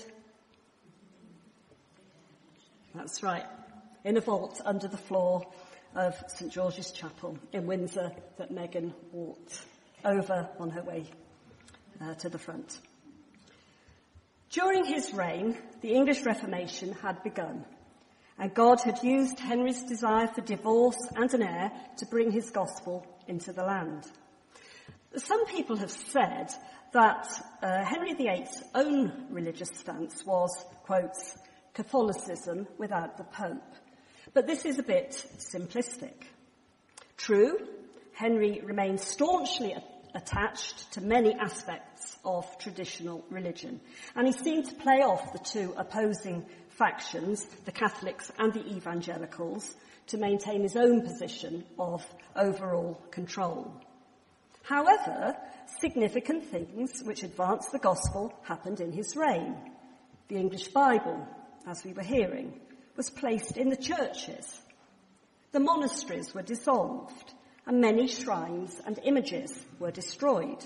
That's right, in a vault under the floor of St George's Chapel in Windsor that Meghan walked over on her way uh, to the front. During his reign, the English Reformation had begun, and God had used Henry's desire for divorce and an heir to bring his gospel into the land. Some people have said that uh, Henry the Eighth's own religious stance was, quotes, Catholicism without the Pope. But this is a bit simplistic. True, Henry remained staunchly attached to many aspects of traditional religion, and he seemed to play off the two opposing factions, the Catholics and the Evangelicals, to maintain his own position of overall control. However, significant things which advanced the gospel happened in his reign. The English Bible, as we were hearing, was placed in the churches. The monasteries were dissolved, and many shrines and images were destroyed.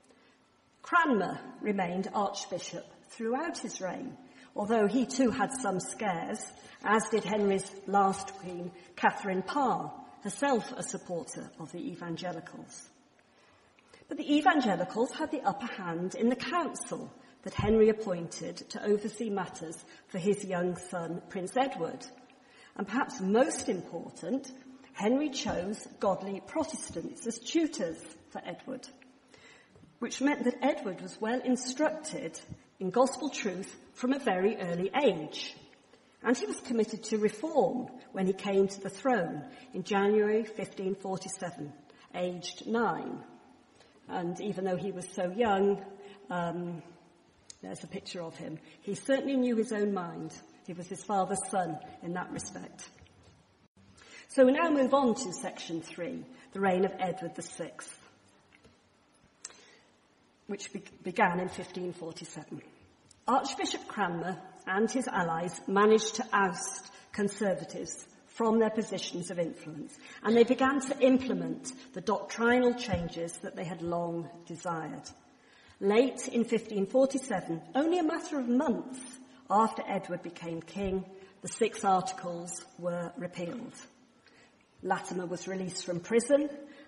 Cranmer remained archbishop throughout his reign, although he too had some scares, as did Henry's last queen, Catherine Parr, herself a supporter of the evangelicals. But the evangelicals had the upper hand in the council that Henry appointed to oversee matters for his young son, Prince Edward. And perhaps most important, Henry chose godly Protestants as tutors for Edward, which meant that Edward was well instructed in gospel truth from a very early age. And he was committed to reform when he came to the throne in January fifteen forty-seven, aged nine. And even though he was so young, um, there's a picture of him, he certainly knew his own mind. He was his father's son in that respect. So we now move on to section three, the reign of Edward the Sixth, which be- began in fifteen forty-seven. Archbishop Cranmer and his allies managed to oust conservatives from their positions of influence, and they began to implement the doctrinal changes that they had long desired. Late in fifteen forty-seven, only a matter of months after Edward became king, the six articles were repealed. Latimer was released from prison,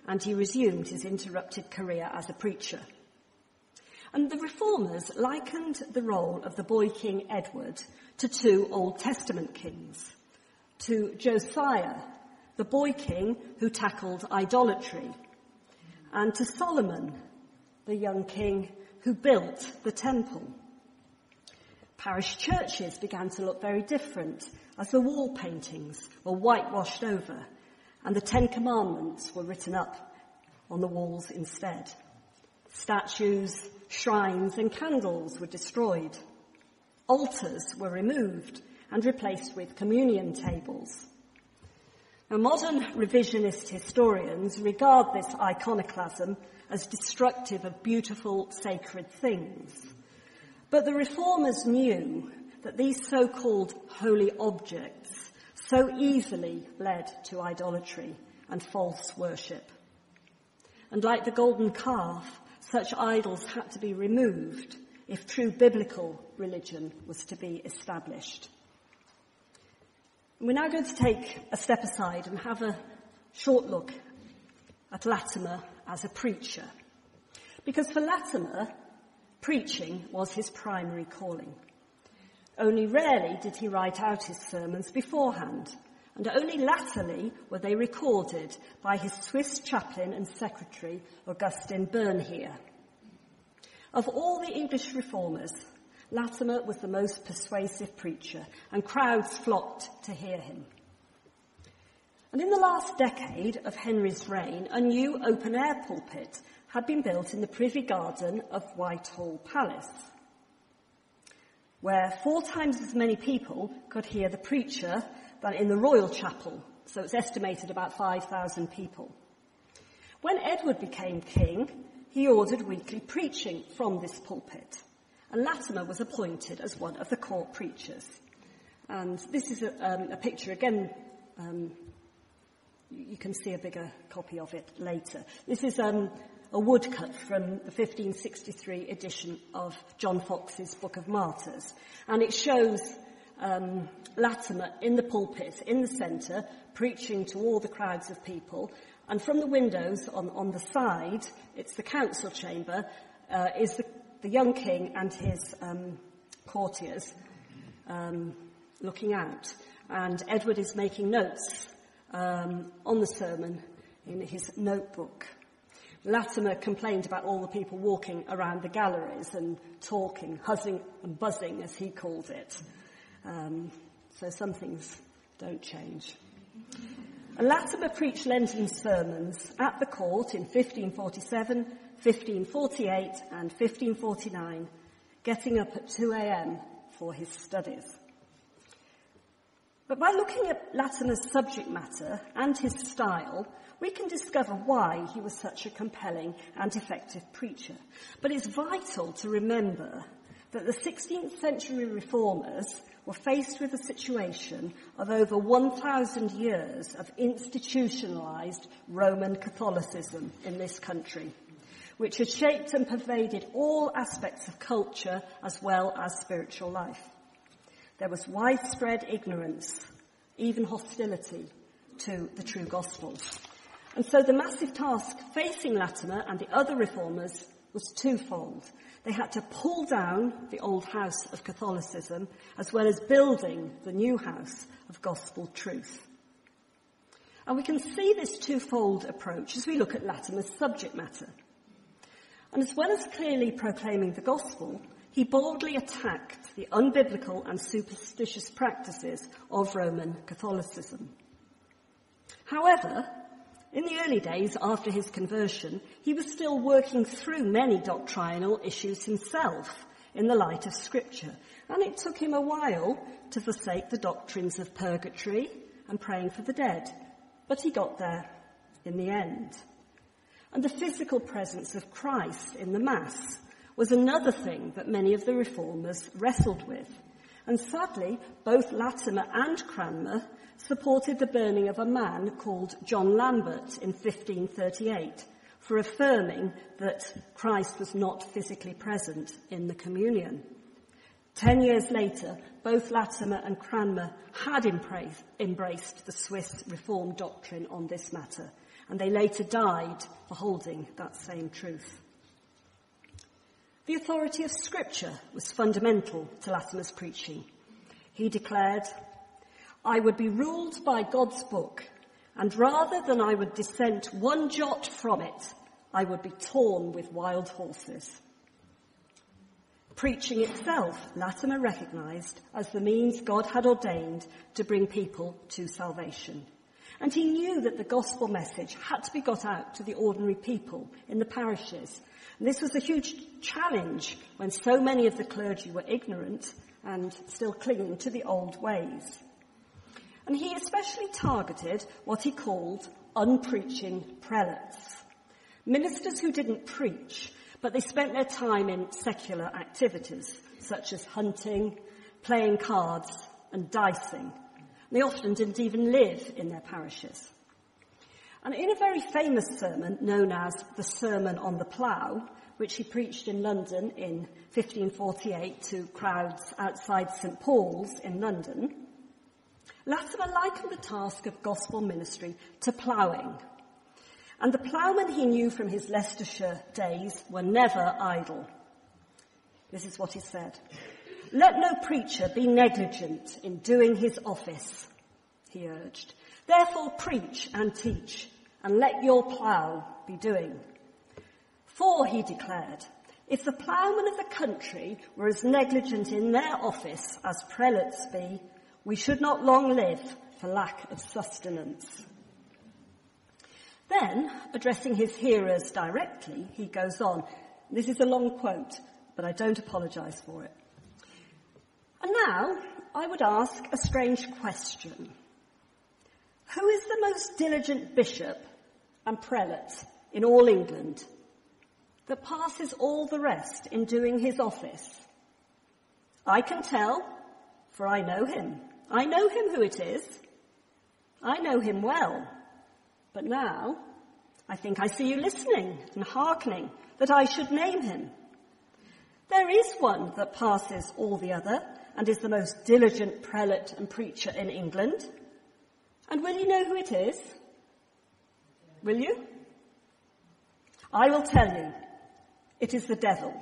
and he resumed his interrupted career as a preacher. And the Reformers likened the role of the boy king Edward to two Old Testament kings, to Josiah, the boy king who tackled idolatry, and to Solomon, the young king who built the temple. Parish churches began to look very different as the wall paintings were whitewashed over and the Ten Commandments were written up on the walls instead. Statues, shrines and candles were destroyed. Altars were removed and replaced with communion tables. Now, modern revisionist historians regard this iconoclasm as destructive of beautiful sacred things. But the Reformers knew that these so-called holy objects so easily led to idolatry and false worship. And like the golden calf, such idols had to be removed if true biblical religion was to be established. We're now going to take a step aside and have a short look at Latimer as a preacher. Because for Latimer, preaching was his primary calling. Only rarely did he write out his sermons beforehand, and only latterly were they recorded by his Swiss chaplain and secretary, Augustin Bernheer. Of all the English reformers, Latimer was the most persuasive preacher, and crowds flocked to hear him. And in the last decade of Henry's reign, a new open-air pulpit had been built in the Privy Garden of Whitehall Palace, where four times as many people could hear the preacher than in the Royal Chapel, so it's estimated about five thousand people. When Edward became king, he ordered weekly preaching from this pulpit, and Latimer was appointed as one of the court preachers. And this is a, um, a picture, again, um, you can see a bigger copy of it later. This is um, a woodcut from the fifteen sixty-three edition of John Foxe's Book of Martyrs. And it shows um, Latimer in the pulpit, in the centre, preaching to all the crowds of people. And from the windows on, on the side, it's the council chamber, uh, is the, the young king and his um, courtiers um, looking out. And Edward is making notes um, on the sermon in his notebook. Latimer complained about all the people walking around the galleries and talking, huzzing and buzzing, as he called it. Um, so some things don't change. And Latimer preached Lenten sermons at the court in fifteen forty-seven, fifteen forty-eight and fifteen forty-nine, getting up at two a.m. for his studies. But by looking at Latimer's subject matter and his style, we can discover why he was such a compelling and effective preacher. But it's vital to remember that the sixteenth century reformers were faced with a situation of over one thousand years of institutionalized Roman Catholicism in this country, which had shaped and pervaded all aspects of culture as well as spiritual life. There was widespread ignorance, even hostility to the true gospel. And so the massive task facing Latimer and the other reformers was twofold. They had to pull down the old house of Catholicism as well as building the new house of gospel truth. And we can see this twofold approach as we look at Latimer's subject matter. And as well as clearly proclaiming the gospel, he boldly attacked the unbiblical and superstitious practices of Roman Catholicism. However, in the early days after his conversion, he was still working through many doctrinal issues himself in the light of Scripture, and it took him a while to forsake the doctrines of purgatory and praying for the dead, but he got there in the end. And the physical presence of Christ in the Mass was another thing that many of the reformers wrestled with. And sadly, both Latimer and Cranmer supported the burning of a man called John Lambert in fifteen thirty-eight for affirming that Christ was not physically present in the communion. Ten years later, both Latimer and Cranmer had embraced the Swiss Reformed doctrine on this matter, and they later died for holding that same truth. The authority of Scripture was fundamental to Latimer's preaching. He declared, "I would be ruled by God's book, and rather than I would dissent one jot from it, I would be torn with wild horses." Preaching itself, Latimer recognised as the means God had ordained to bring people to salvation. And he knew that the gospel message had to be got out to the ordinary people in the parishes. And this was a huge challenge when so many of the clergy were ignorant and still clinging to the old ways. And he especially targeted what he called unpreaching prelates. Ministers who didn't preach, but they spent their time in secular activities, such as hunting, playing cards, and dicing. They often didn't even live in their parishes. And in a very famous sermon known as the Sermon on the Plough, which he preached in London in fifteen forty-eight to crowds outside St Paul's in London, Latimer likened the task of gospel ministry to ploughing. And the ploughmen he knew from his Leicestershire days were never idle. This is what he said. "Let no preacher be negligent in doing his office," he urged. "Therefore preach and teach, and let your plough be doing. For," he declared, "if the ploughmen of the country were as negligent in their office as prelates be, we should not long live for lack of sustenance." Then, addressing his hearers directly, he goes on. This is a long quote, but I don't apologise for it. "And now, I would ask a strange question. Who is the most diligent bishop and prelate in all England that passes all the rest in doing his office? I can tell, for I know him. I know him who it is. I know him well. But now, I think I see you listening and hearkening that I should name him. There is one that passes all the other and is the most diligent prelate and preacher in England. And will you know who it is? Will you? I will tell you. It is the devil.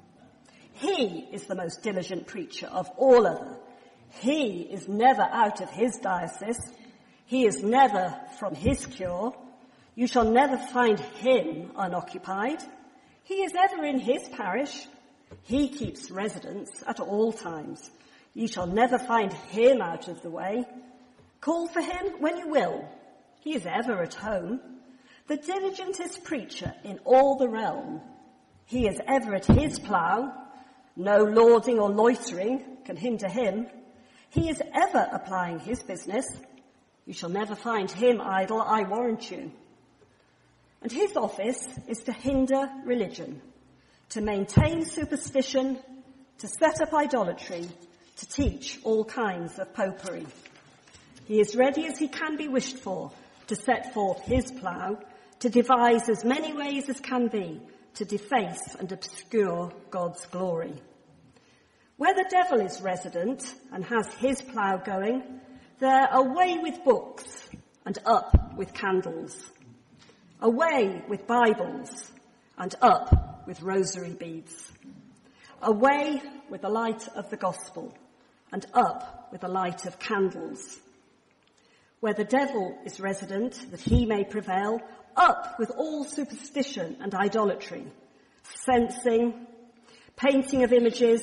He is the most diligent preacher of all other. He is never out of his diocese. He is never from his cure. You shall never find him unoccupied. He is ever in his parish. He keeps residence at all times. You shall never find him out of the way. Call for him when you will. He is ever at home. The diligentest preacher in all the realm. He is ever at his plough. No lauding or loitering can hinder him. He is ever applying his business. You shall never find him idle, I warrant you. And his office is to hinder religion, to maintain superstition, to set up idolatry, to teach all kinds of popery. He is ready as he can be wished for to set forth his plough, to devise as many ways as can be to deface and obscure God's glory. Where the devil is resident and has his plough going, there away with books and up with candles. Away with Bibles and up with rosary beads. Away with the light of the gospel and up with the light of candles. Where the devil is resident, that he may prevail, up with all superstition and idolatry, censing, painting of images,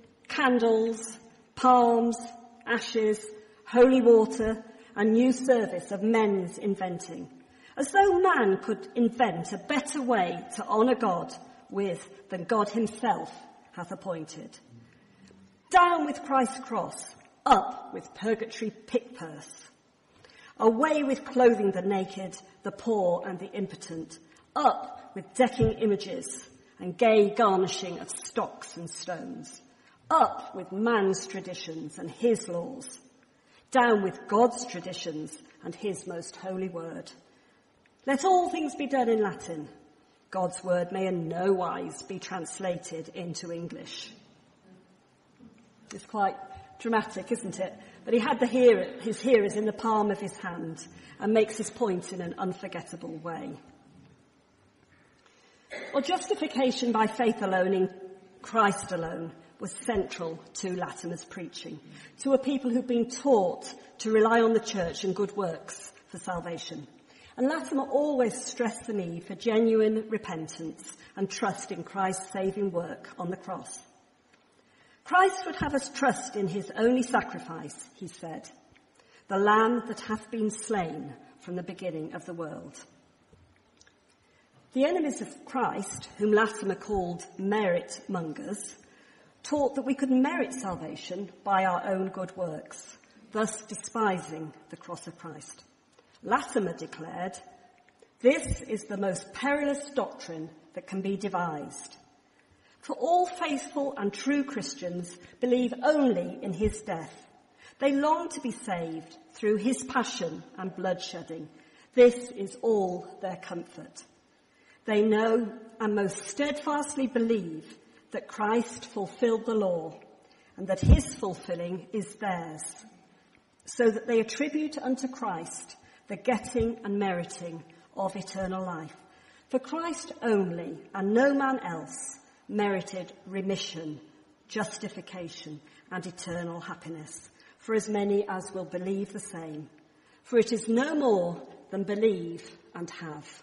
candles, palms, ashes, holy water, and new service of men's inventing, as though man could invent a better way to honour God with than God himself hath appointed. Down with Christ's cross, up with purgatory pick-purse. Away with clothing the naked, the poor and the impotent, up with decking images and gay garnishing of stocks and stones, up with man's traditions and his laws, down with God's traditions and his most holy word. Let all things be done in Latin. God's word may in no wise be translated into English. It's quite dramatic, isn't it? But he had the hear- his hearers in the palm of his hand and makes his point in an unforgettable way. Well, justification by faith alone in Christ alone was central to Latimer's preaching, to a people who've been taught to rely on the church and good works for salvation. And Latimer always stressed the need for genuine repentance and trust in Christ's saving work on the cross. Christ would have us trust in his only sacrifice, he said, the Lamb that hath been slain from the beginning of the world. The enemies of Christ, whom Latimer called merit mongers, taught that we could merit salvation by our own good works, thus despising the cross of Christ. Latimer declared, "This is the most perilous doctrine that can be devised. For all faithful and true Christians believe only in his death. They long to be saved through his passion and bloodshedding. This is all their comfort. They know and most steadfastly believe that Christ fulfilled the law and that his fulfilling is theirs, so that they attribute unto Christ the getting and meriting of eternal life. For Christ only and no man else merited remission, justification and eternal happiness for as many as will believe the same. For it is no more than believe and have."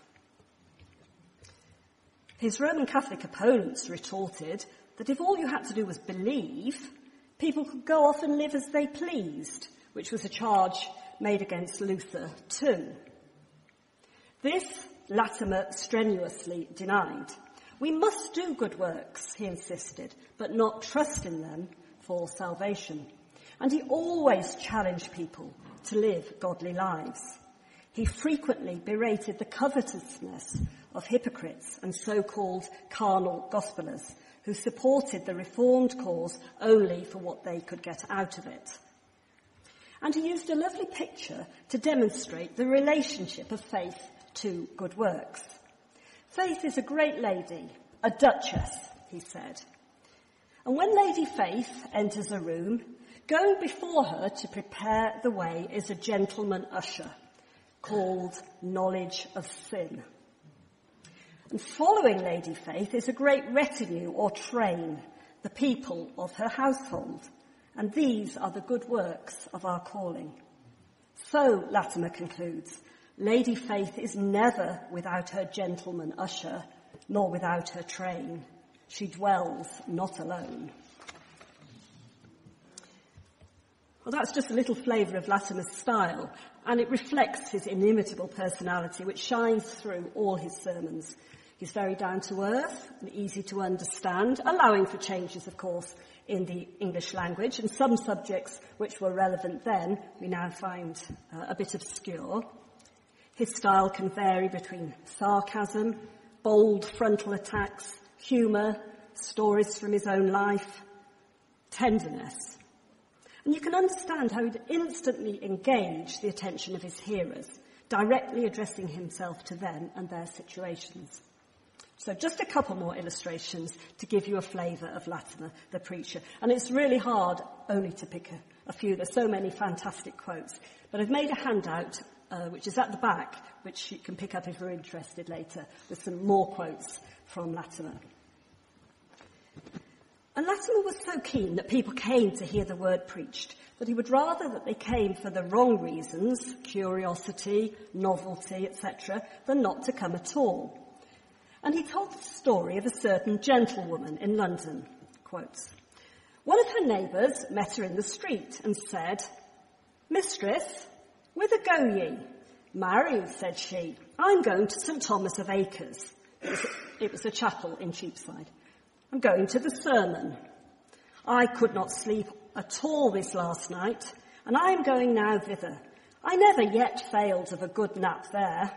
His Roman Catholic opponents retorted that if all you had to do was believe, people could go off and live as they pleased, which was a charge made against Luther too. This Latimer strenuously denied. We must do good works, he insisted, but not trust in them for salvation. And he always challenged people to live godly lives. He frequently berated the covetousness of hypocrites and so-called carnal gospelers who supported the Reformed cause only for what they could get out of it. And he used a lovely picture to demonstrate the relationship of faith to good works. Faith is a great lady, a duchess, he said. And when Lady Faith enters a room, going before her to prepare the way is a gentleman usher called knowledge of sin. And following Lady Faith is a great retinue or train, the people of her household. And these are the good works of our calling. So, Latimer concludes, Lady Faith is never without her gentleman usher, nor without her train. She dwells not alone. Well, that's just a little flavour of Latimer's style, and it reflects his inimitable personality, which shines through all his sermons. He's very down to earth and easy to understand, allowing for changes, of course, in the English language, and some subjects which were relevant then we now find uh, a bit obscure. His style can vary between sarcasm, bold frontal attacks, humour, stories from his own life, tenderness. And you can understand how he'd instantly engage the attention of his hearers, directly addressing himself to them and their situations. So just a couple more illustrations to give you a flavour of Latimer, the preacher. And it's really hard only to pick a, a few. There's so many fantastic quotes. But I've made a handout, uh, which is at the back, which you can pick up if you're interested later, with some more quotes from Latimer. And Latimer was so keen that people came to hear the word preached, that he would rather that they came for the wrong reasons, curiosity, novelty, et cetera, than not to come at all. And he told the story of a certain gentlewoman in London, quotes, "One of her neighbours met her in the street and said, 'Mistress, whither go ye?' 'Marry,' said she, 'I'm going to St Thomas of Acres.' It was, a, it was a chapel in Cheapside. 'I'm going to the sermon. I could not sleep at all this last night, and I am going now thither. I never yet failed of a good nap there.'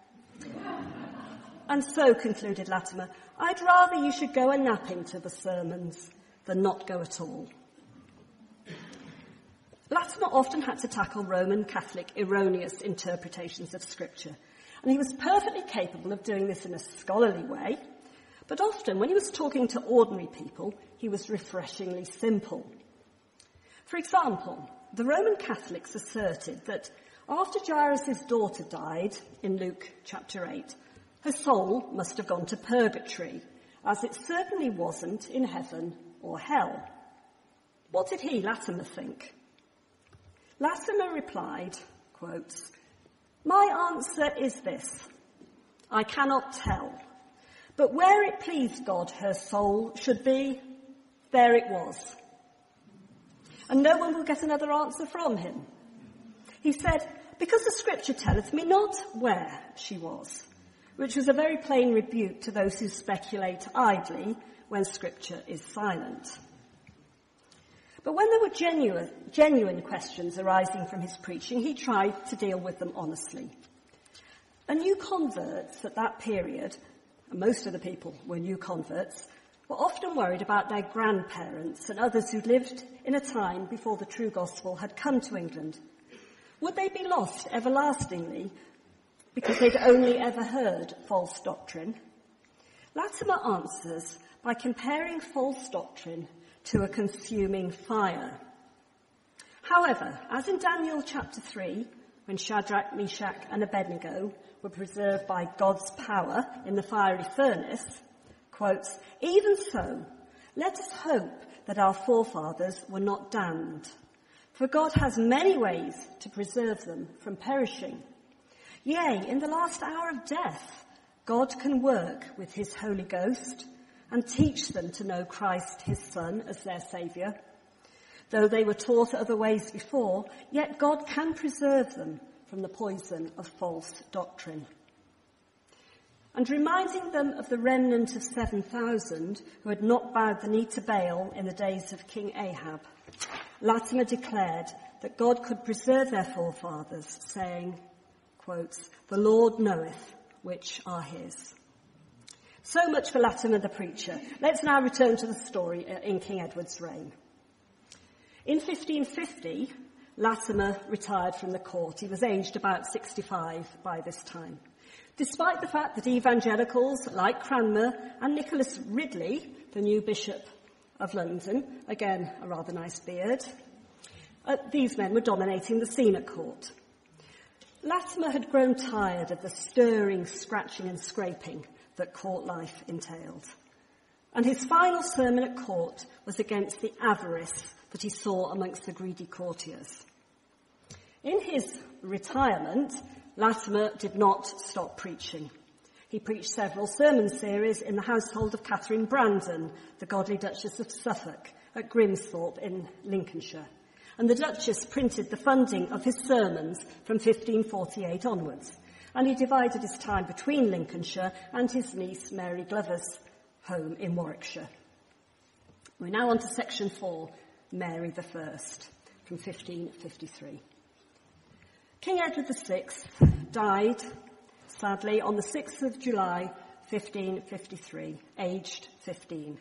And so, concluded Latimer, I'd rather you should go a-napping to the sermons than not go at all." Latimer often had to tackle Roman Catholic erroneous interpretations of Scripture, and he was perfectly capable of doing this in a scholarly way, but often when he was talking to ordinary people, he was refreshingly simple. For example, the Roman Catholics asserted that after Jairus' daughter died in Luke chapter eight, her soul must have gone to purgatory, as it certainly wasn't in heaven or hell. What did he, Latimer, think? Latimer replied, quotes, "My answer is this. I cannot tell. But where it pleased God her soul should be, there it was." And no one will get another answer from him. He said, "Because the scripture telleth me not where she was," which was a very plain rebuke to those who speculate idly when scripture is silent. But when there were genuine, genuine questions arising from his preaching, he tried to deal with them honestly. And new converts at that period, and most of the people were new converts, were often worried about their grandparents and others who lived in a time before the true gospel had come to England. Would they be lost everlastingly because they'd only ever heard false doctrine? Latimer answers by comparing false doctrine to a consuming fire. However, as in Daniel chapter three, when Shadrach, Meshach and Abednego were preserved by God's power in the fiery furnace, quotes, "Even so, let us hope that our forefathers were not damned. For God has many ways to preserve them from perishing. Yea, in the last hour of death, God can work with his Holy Ghost and teach them to know Christ his Son as their Saviour. Though they were taught other ways before, yet God can preserve them from the poison of false doctrine." And reminding them of the remnant of seven thousand who had not bowed the knee to Baal in the days of King Ahab, Latimer declared that God could preserve their forefathers, saying, quotes, "The Lord knoweth which are his." So much for Latimer the preacher. Let's now return to the story in King Edward's reign. In fifteen fifty, Latimer retired from the court. He was aged about sixty-five by this time. Despite the fact that evangelicals like Cranmer and Nicholas Ridley, the new Bishop of London, again a rather nice beard, uh, these men were dominating the scene at court. Latimer had grown tired of the stirring, scratching and scraping that court life entailed. And his final sermon at court was against the avarice that he saw amongst the greedy courtiers. In his retirement, Latimer did not stop preaching. He preached several sermon series in the household of Catherine Brandon, the godly Duchess of Suffolk, at Grimsthorpe in Lincolnshire. And the Duchess printed the funding of his sermons from fifteen forty-eight onwards. And he divided his time between Lincolnshire and his niece Mary Glover's home in Warwickshire. We're now on to section four, Mary the First, from fifteen fifty-three. King Edward the Sixth died, sadly, on the sixth of July, fifteen fifty-three, aged fifteen.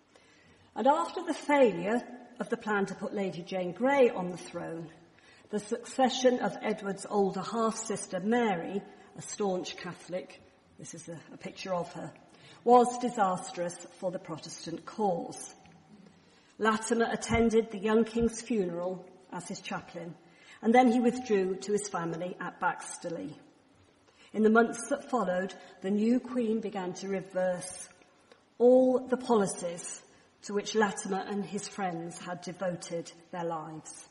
And after the failure of the plan to put Lady Jane Grey on the throne, the succession of Edward's older half-sister Mary, a staunch Catholic, this is a, a picture of her, was disastrous for the Protestant cause. Latimer attended the young king's funeral as his chaplain, and then he withdrew to his family at Baxterley. In the months that followed, the new queen began to reverse all the policies to which Latimer and his friends had devoted their lives.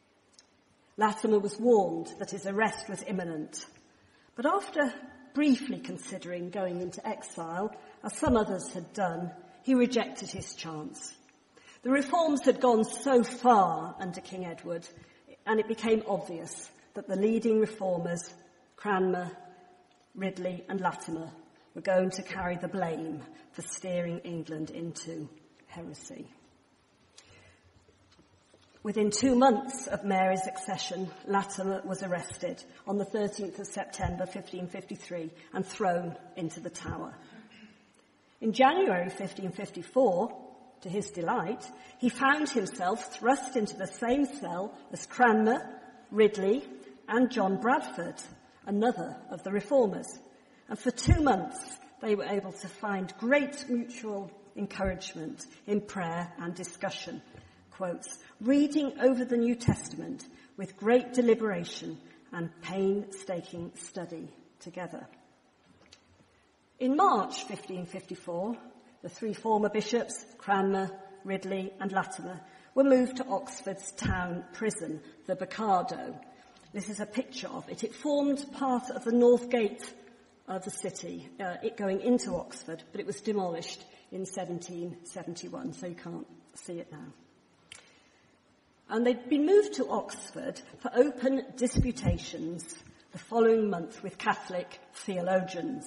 Latimer was warned that his arrest was imminent, but after briefly considering going into exile, as some others had done, he rejected his chance. The reforms had gone so far under King Edward, and it became obvious that the leading reformers, Cranmer, Ridley and Latimer, were going to carry the blame for steering England into heresy. Within two months of Mary's accession, Latimer was arrested on the thirteenth of September fifteen fifty-three and thrown into the Tower. In January fifteen fifty-four, to his delight, he found himself thrust into the same cell as Cranmer, Ridley and John Bradford, another of the reformers. And for two months they were able to find great mutual encouragement in prayer and discussion, quotes, reading over the New Testament with great deliberation and painstaking study together. In March fifteen fifty-four, the three former bishops, Cranmer, Ridley and Latimer, were moved to Oxford's town prison, the Boccardo. This is a picture of it. It formed part of the north gate of the city, uh, it going into Oxford, but it was demolished in seventeen seventy-one, so you can't see it now. And they'd been moved to Oxford for open disputations the following month with Catholic theologians.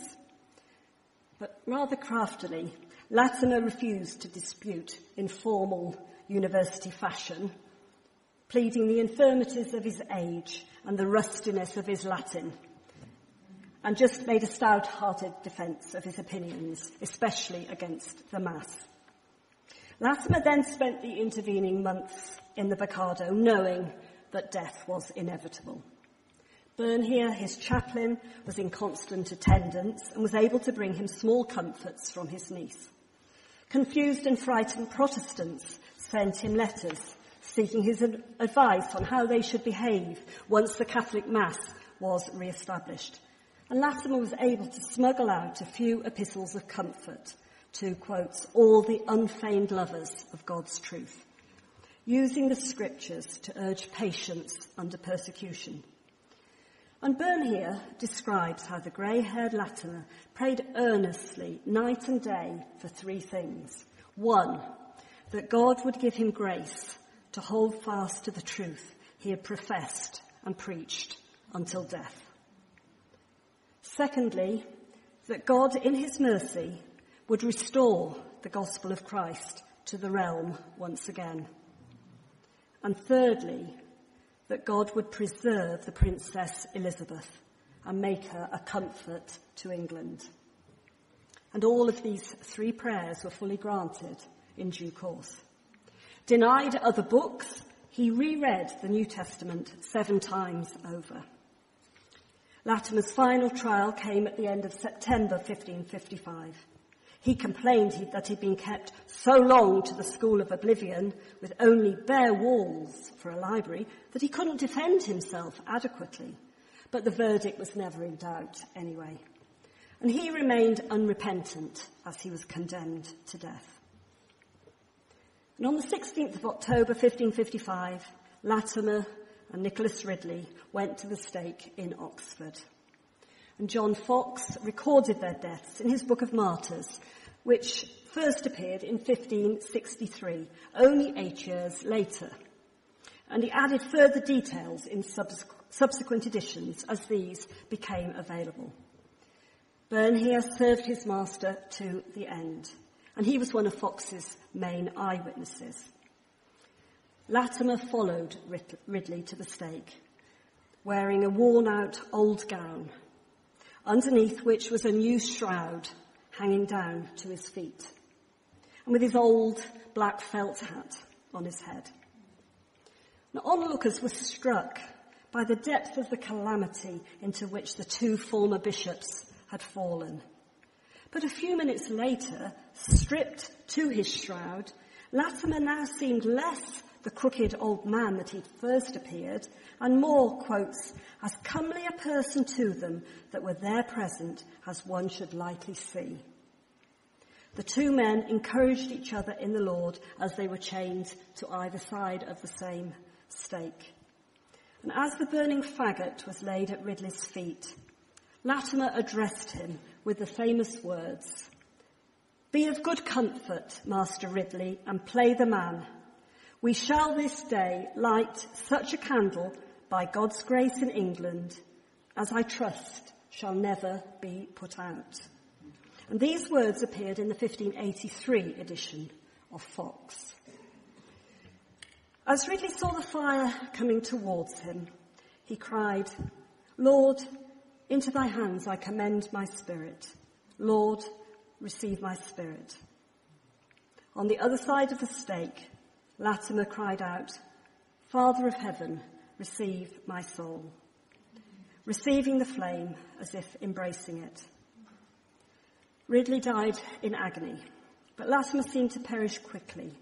But rather craftily, Latimer refused to dispute in formal university fashion, pleading the infirmities of his age and the rustiness of his Latin, and just made a stout-hearted defence of his opinions, especially against the Mass. Latimer then spent the intervening months in the Boccardo knowing that death was inevitable. Bernhier, his chaplain, was in constant attendance and was able to bring him small comforts from his niece. Confused and frightened Protestants sent him letters seeking his advice on how they should behave once the Catholic Mass was re-established. And Latimer was able to smuggle out a few epistles of comfort to, quotes, all the unfeigned lovers of God's truth, using the scriptures to urge patience under persecution. And Bernhier describes how the grey-haired Latimer prayed earnestly night and day for three things. One, that God would give him grace to hold fast to the truth he had professed and preached until death. Secondly, that God in his mercy would restore the gospel of Christ to the realm once again. And thirdly, that God would preserve the Princess Elizabeth and make her a comfort to England. And all of these three prayers were fully granted in due course. Denied other books, he reread the New Testament seven times over. Latimer's final trial came at the end of September fifteen fifty-five. He complained he, that he'd been kept so long to the School of Oblivion with only bare walls for a library that he couldn't defend himself adequately. But the verdict was never in doubt anyway. And he remained unrepentant as he was condemned to death. And on the sixteenth of October fifteen fifty-five, Latimer and Nicholas Ridley went to the stake in Oxford. And John Foxe recorded their deaths in his Book of Martyrs, which first appeared in fifteen sixty-three, only eight years later. And he added further details in subs- subsequent editions as these became available. Bernhier served his master to the end, and he was one of Foxe's main eyewitnesses. Latimer followed Ridley to the stake, wearing a worn-out old gown, underneath which was a new shroud hanging down to his feet, and with his old black felt hat on his head. Now, onlookers were struck by the depth of the calamity into which the two former bishops had fallen. But a few minutes later, stripped to his shroud, Latimer now seemed less the crooked old man that he'd first appeared, and more, quotes, as comely a person to them that were there present as one should lightly see. The two men encouraged each other in the Lord as they were chained to either side of the same stake. And as the burning faggot was laid at Ridley's feet, Latimer addressed him with the famous words, "Be of good comfort, Master Ridley, and play the man. We shall this day light such a candle by God's grace in England as I trust shall never be put out." And these words appeared in the fifteen eighty-three edition of Foxe. As Ridley saw the fire coming towards him, he cried, "Lord, into thy hands I commend my spirit. Lord, receive my spirit." On the other side of the stake, Latimer cried out, "Father of heaven, receive my soul," receiving the flame as if embracing it. Ridley died in agony, but Latimer seemed to perish quickly,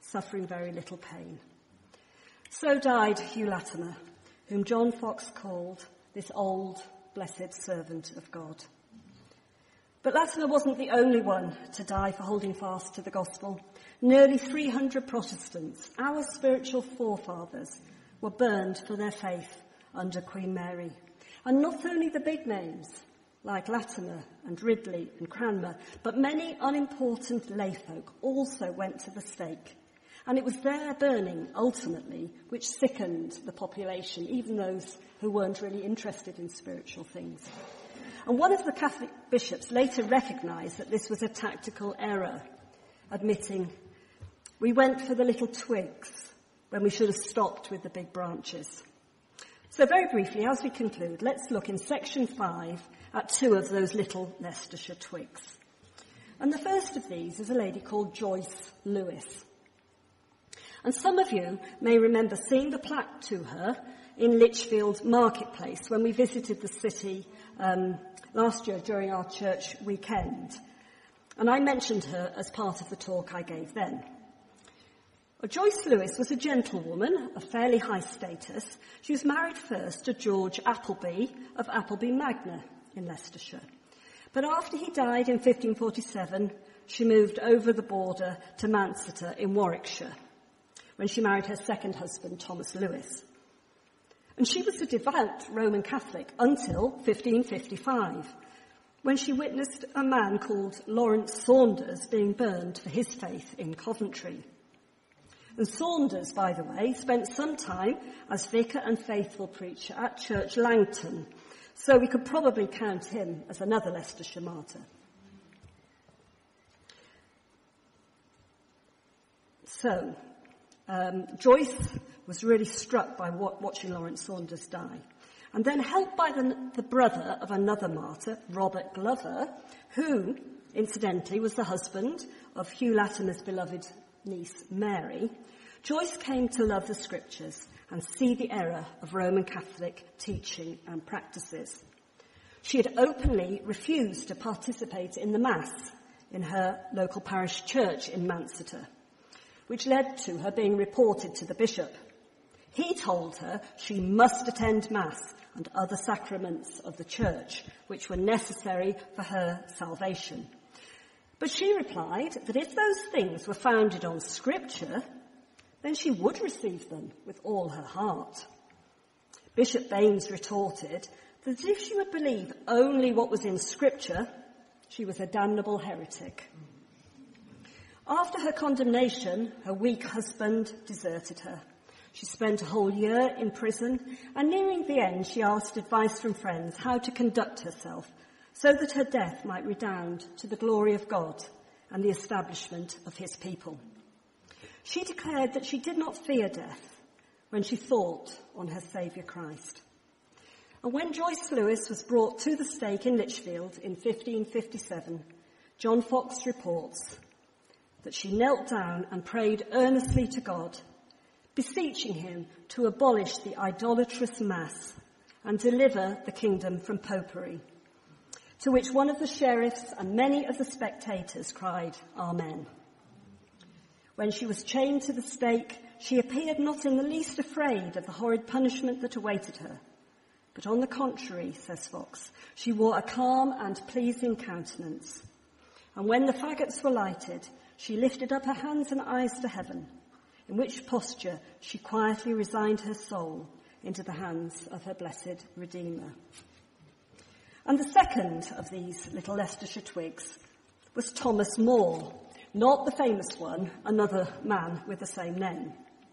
suffering very little pain. So died Hugh Latimer, whom John Foxe called this old, blessed servant of God. But Latimer wasn't the only one to die for holding fast to the gospel. Nearly three hundred Protestants, our spiritual forefathers, were burned for their faith under Queen Mary. And not only the big names, like Latimer and Ridley and Cranmer, but many unimportant layfolk also went to the stake. And it was their burning, ultimately, which sickened the population, even those who weren't really interested in spiritual things. And one of the Catholic bishops later recognised that this was a tactical error, admitting, "We went for the little twigs when we should have stopped with the big branches." So very briefly, as we conclude, let's look in section five at two of those little Leicestershire twigs. And the first of these is a lady called Joyce Lewis. And some of you may remember seeing the plaque to her in Lichfield Marketplace when we visited the city um, last year during our church weekend. And I mentioned her as part of the talk I gave then. Well, Joyce Lewis was a gentlewoman of fairly high status. She was married first to George Appleby of Appleby Magna in Leicestershire. But after he died in fifteen forty-seven, she moved over the border to Manchester in Warwickshire, when she married her second husband, Thomas Lewis. And she was a devout Roman Catholic until fifteen fifty-five, when she witnessed a man called Lawrence Saunders being burned for his faith in Coventry. And Saunders, by the way, spent some time as vicar and faithful preacher at Church Langton, so we could probably count him as another Leicestershire martyr. So, Um, Joyce was really struck by what, watching Lawrence Saunders die. And then helped by the, the brother of another martyr, Robert Glover, who, incidentally, was the husband of Hugh Latimer's beloved niece, Mary, Joyce came to love the scriptures and see the error of Roman Catholic teaching and practices. She had openly refused to participate in the Mass in her local parish church in Manchester, which led to her being reported to the bishop. He told her she must attend Mass and other sacraments of the church, which were necessary for her salvation. But she replied that if those things were founded on Scripture, then she would receive them with all her heart. Bishop Baines retorted that if she would believe only what was in Scripture, she was a damnable heretic. After her condemnation, her weak husband deserted her. She spent a whole year in prison, and nearing the end, she asked advice from friends how to conduct herself so that her death might redound to the glory of God and the establishment of his people. She declared that she did not fear death when she thought on her Saviour Christ. And when Joyce Lewis was brought to the stake in Lichfield in fifteen fifty-seven, John Foxe reports that she knelt down and prayed earnestly to God, beseeching him to abolish the idolatrous Mass and deliver the kingdom from popery, to which one of the sheriffs and many of the spectators cried, Amen. When she was chained to the stake, she appeared not in the least afraid of the horrid punishment that awaited her, but on the contrary, says Foxe, she wore a calm and pleasing countenance. And when the faggots were lighted, she lifted up her hands and eyes to heaven, in which posture she quietly resigned her soul into the hands of her blessed Redeemer. And the second of these little Leicestershire twigs was Thomas More, not the famous one, another man with the same name.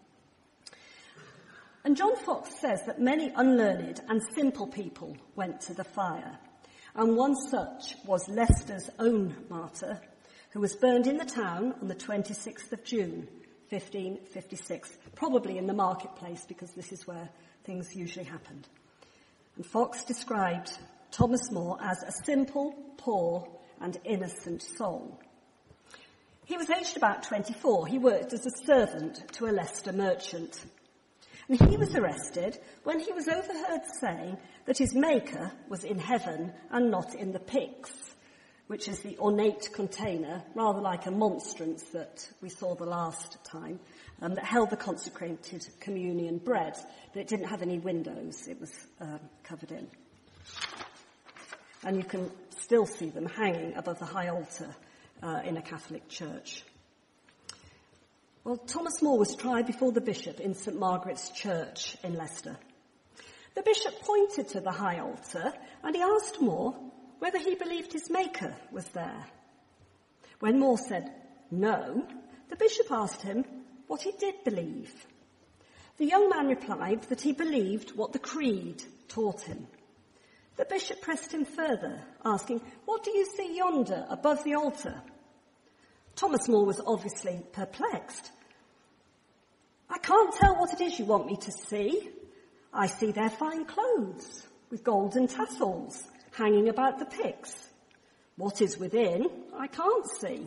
And John Foxe says that many unlearned and simple people went to the fire, and one such was Leicester's own martyr, who was burned in the town on the twenty-sixth of June, fifteen fifty-six, probably in the marketplace because this is where things usually happened. And Foxe described Thomas More as a simple, poor and innocent soul. He was aged about twenty-four. He worked as a servant to a Leicester merchant. And he was arrested when he was overheard saying that his Maker was in heaven and not in the pits. which is the ornate container, rather like a monstrance that we saw the last time, um, that held the consecrated communion bread, but it didn't have any windows. It was um, covered in. And you can still see them hanging above the high altar uh, in a Catholic church. Well, Thomas More was tried before the bishop in St Margaret's Church in Leicester. The bishop pointed to the high altar and he asked More whether he believed his Maker was there. When More said no, the bishop asked him what he did believe. The young man replied that he believed what the creed taught him. The bishop pressed him further, asking, "What do you see yonder above the altar?" Thomas More was obviously perplexed. "I can't tell what it is you want me to see. I see their fine clothes with golden tassels hanging about the pyx. What is within, I can't see."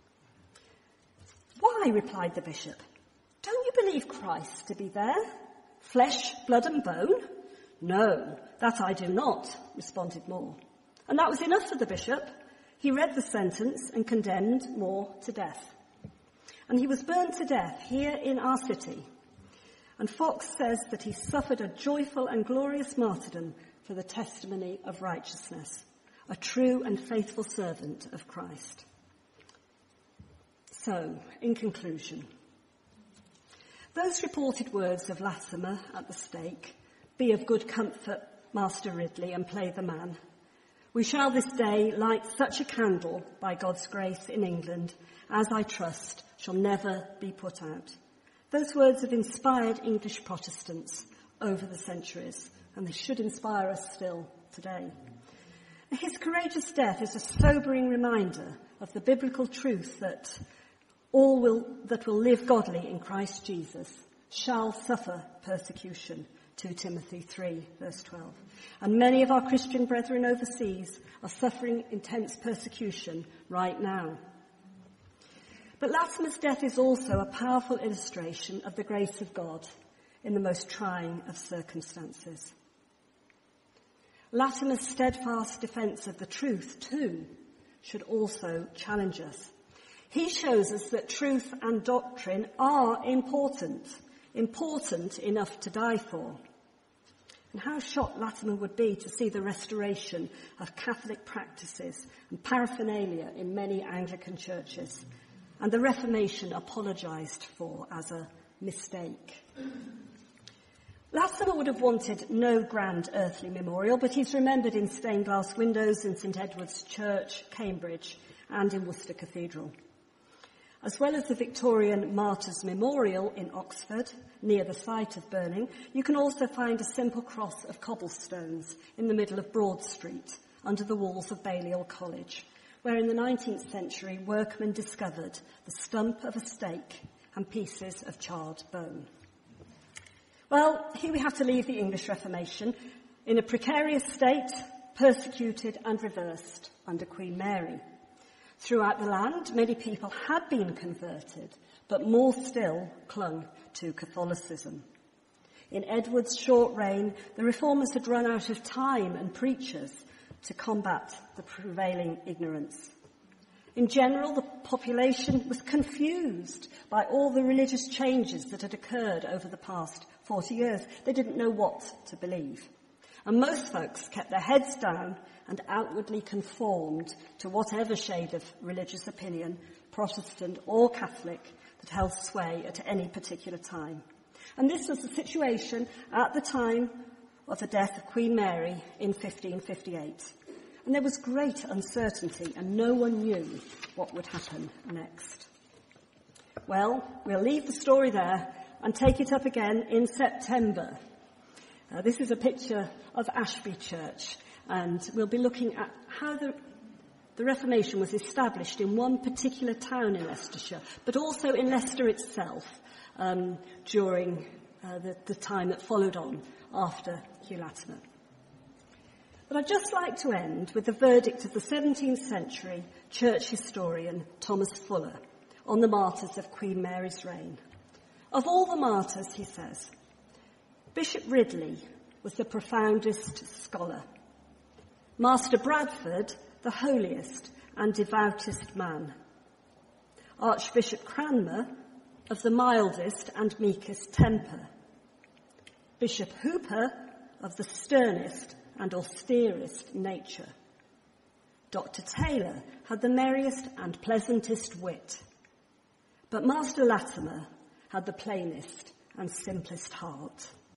"Why," replied the bishop, "don't you believe Christ to be there? Flesh, blood and bone?" "No, that I do not," responded More. And that was enough for the bishop. He read the sentence and condemned More to death. And he was burned to death here in our city. And Fox says that he suffered a joyful and glorious martyrdom for the testimony of righteousness, a true and faithful servant of Christ. So, in conclusion, those reported words of Latimer at the stake, "Be of good comfort, Master Ridley, and play the man. We shall this day light such a candle by God's grace in England as I trust shall never be put out." Those words have inspired English Protestants over the centuries, and they should inspire us still today. His courageous death is a sobering reminder of the biblical truth that all will, that will live godly in Christ Jesus shall suffer persecution. Second Timothy three, verse twelve. And many of our Christian brethren overseas are suffering intense persecution right now. But Latimer's death is also a powerful illustration of the grace of God in the most trying of circumstances. Latimer's steadfast defence of the truth, too, should also challenge us. He shows us that truth and doctrine are important, important enough to die for. And how shocked Latimer would be to see the restoration of Catholic practices and paraphernalia in many Anglican churches, and the Reformation apologised for as a mistake. Latimer would have wanted no grand earthly memorial, but he's remembered in stained glass windows in St Edward's Church, Cambridge, and in Worcester Cathedral. As well as the Victorian Martyrs Memorial in Oxford, near the site of burning, you can also find a simple cross of cobblestones in the middle of Broad Street, under the walls of Balliol College, where in the nineteenth century workmen discovered the stump of a stake and pieces of charred bone. Well, here we have to leave the English Reformation in a precarious state, persecuted and reversed under Queen Mary. Throughout the land, many people had been converted, but more still clung to Catholicism. In Edward's short reign, the reformers had run out of time and preachers to combat the prevailing ignorance. In general, the population was confused by all the religious changes that had occurred over the past forty years. They didn't know what to believe. And most folks kept their heads down and outwardly conformed to whatever shade of religious opinion, Protestant or Catholic, that held sway at any particular time. And this was the situation at the time of the death of Queen Mary in fifteen fifty-eight. And there was great uncertainty, and no one knew what would happen next. Well, we'll leave the story there and take it up again in September. Uh, this is a picture of Ashby Church, and we'll be looking at how the, the Reformation was established in one particular town in Leicestershire, but also in Leicester itself um, during uh, the, the time that followed on after Hugh Latimer. But I'd just like to end with the verdict of the seventeenth century church historian Thomas Fuller on the martyrs of Queen Mary's reign. Of all the martyrs, he says, Bishop Ridley was the profoundest scholar, Master Bradford the holiest and devoutest man. Archbishop Cranmer, of the mildest and meekest temper. Bishop Hooper, of the sternest and austerest nature. Doctor Taylor had the merriest and pleasantest wit. But Master Latimer had the plainest and simplest heart.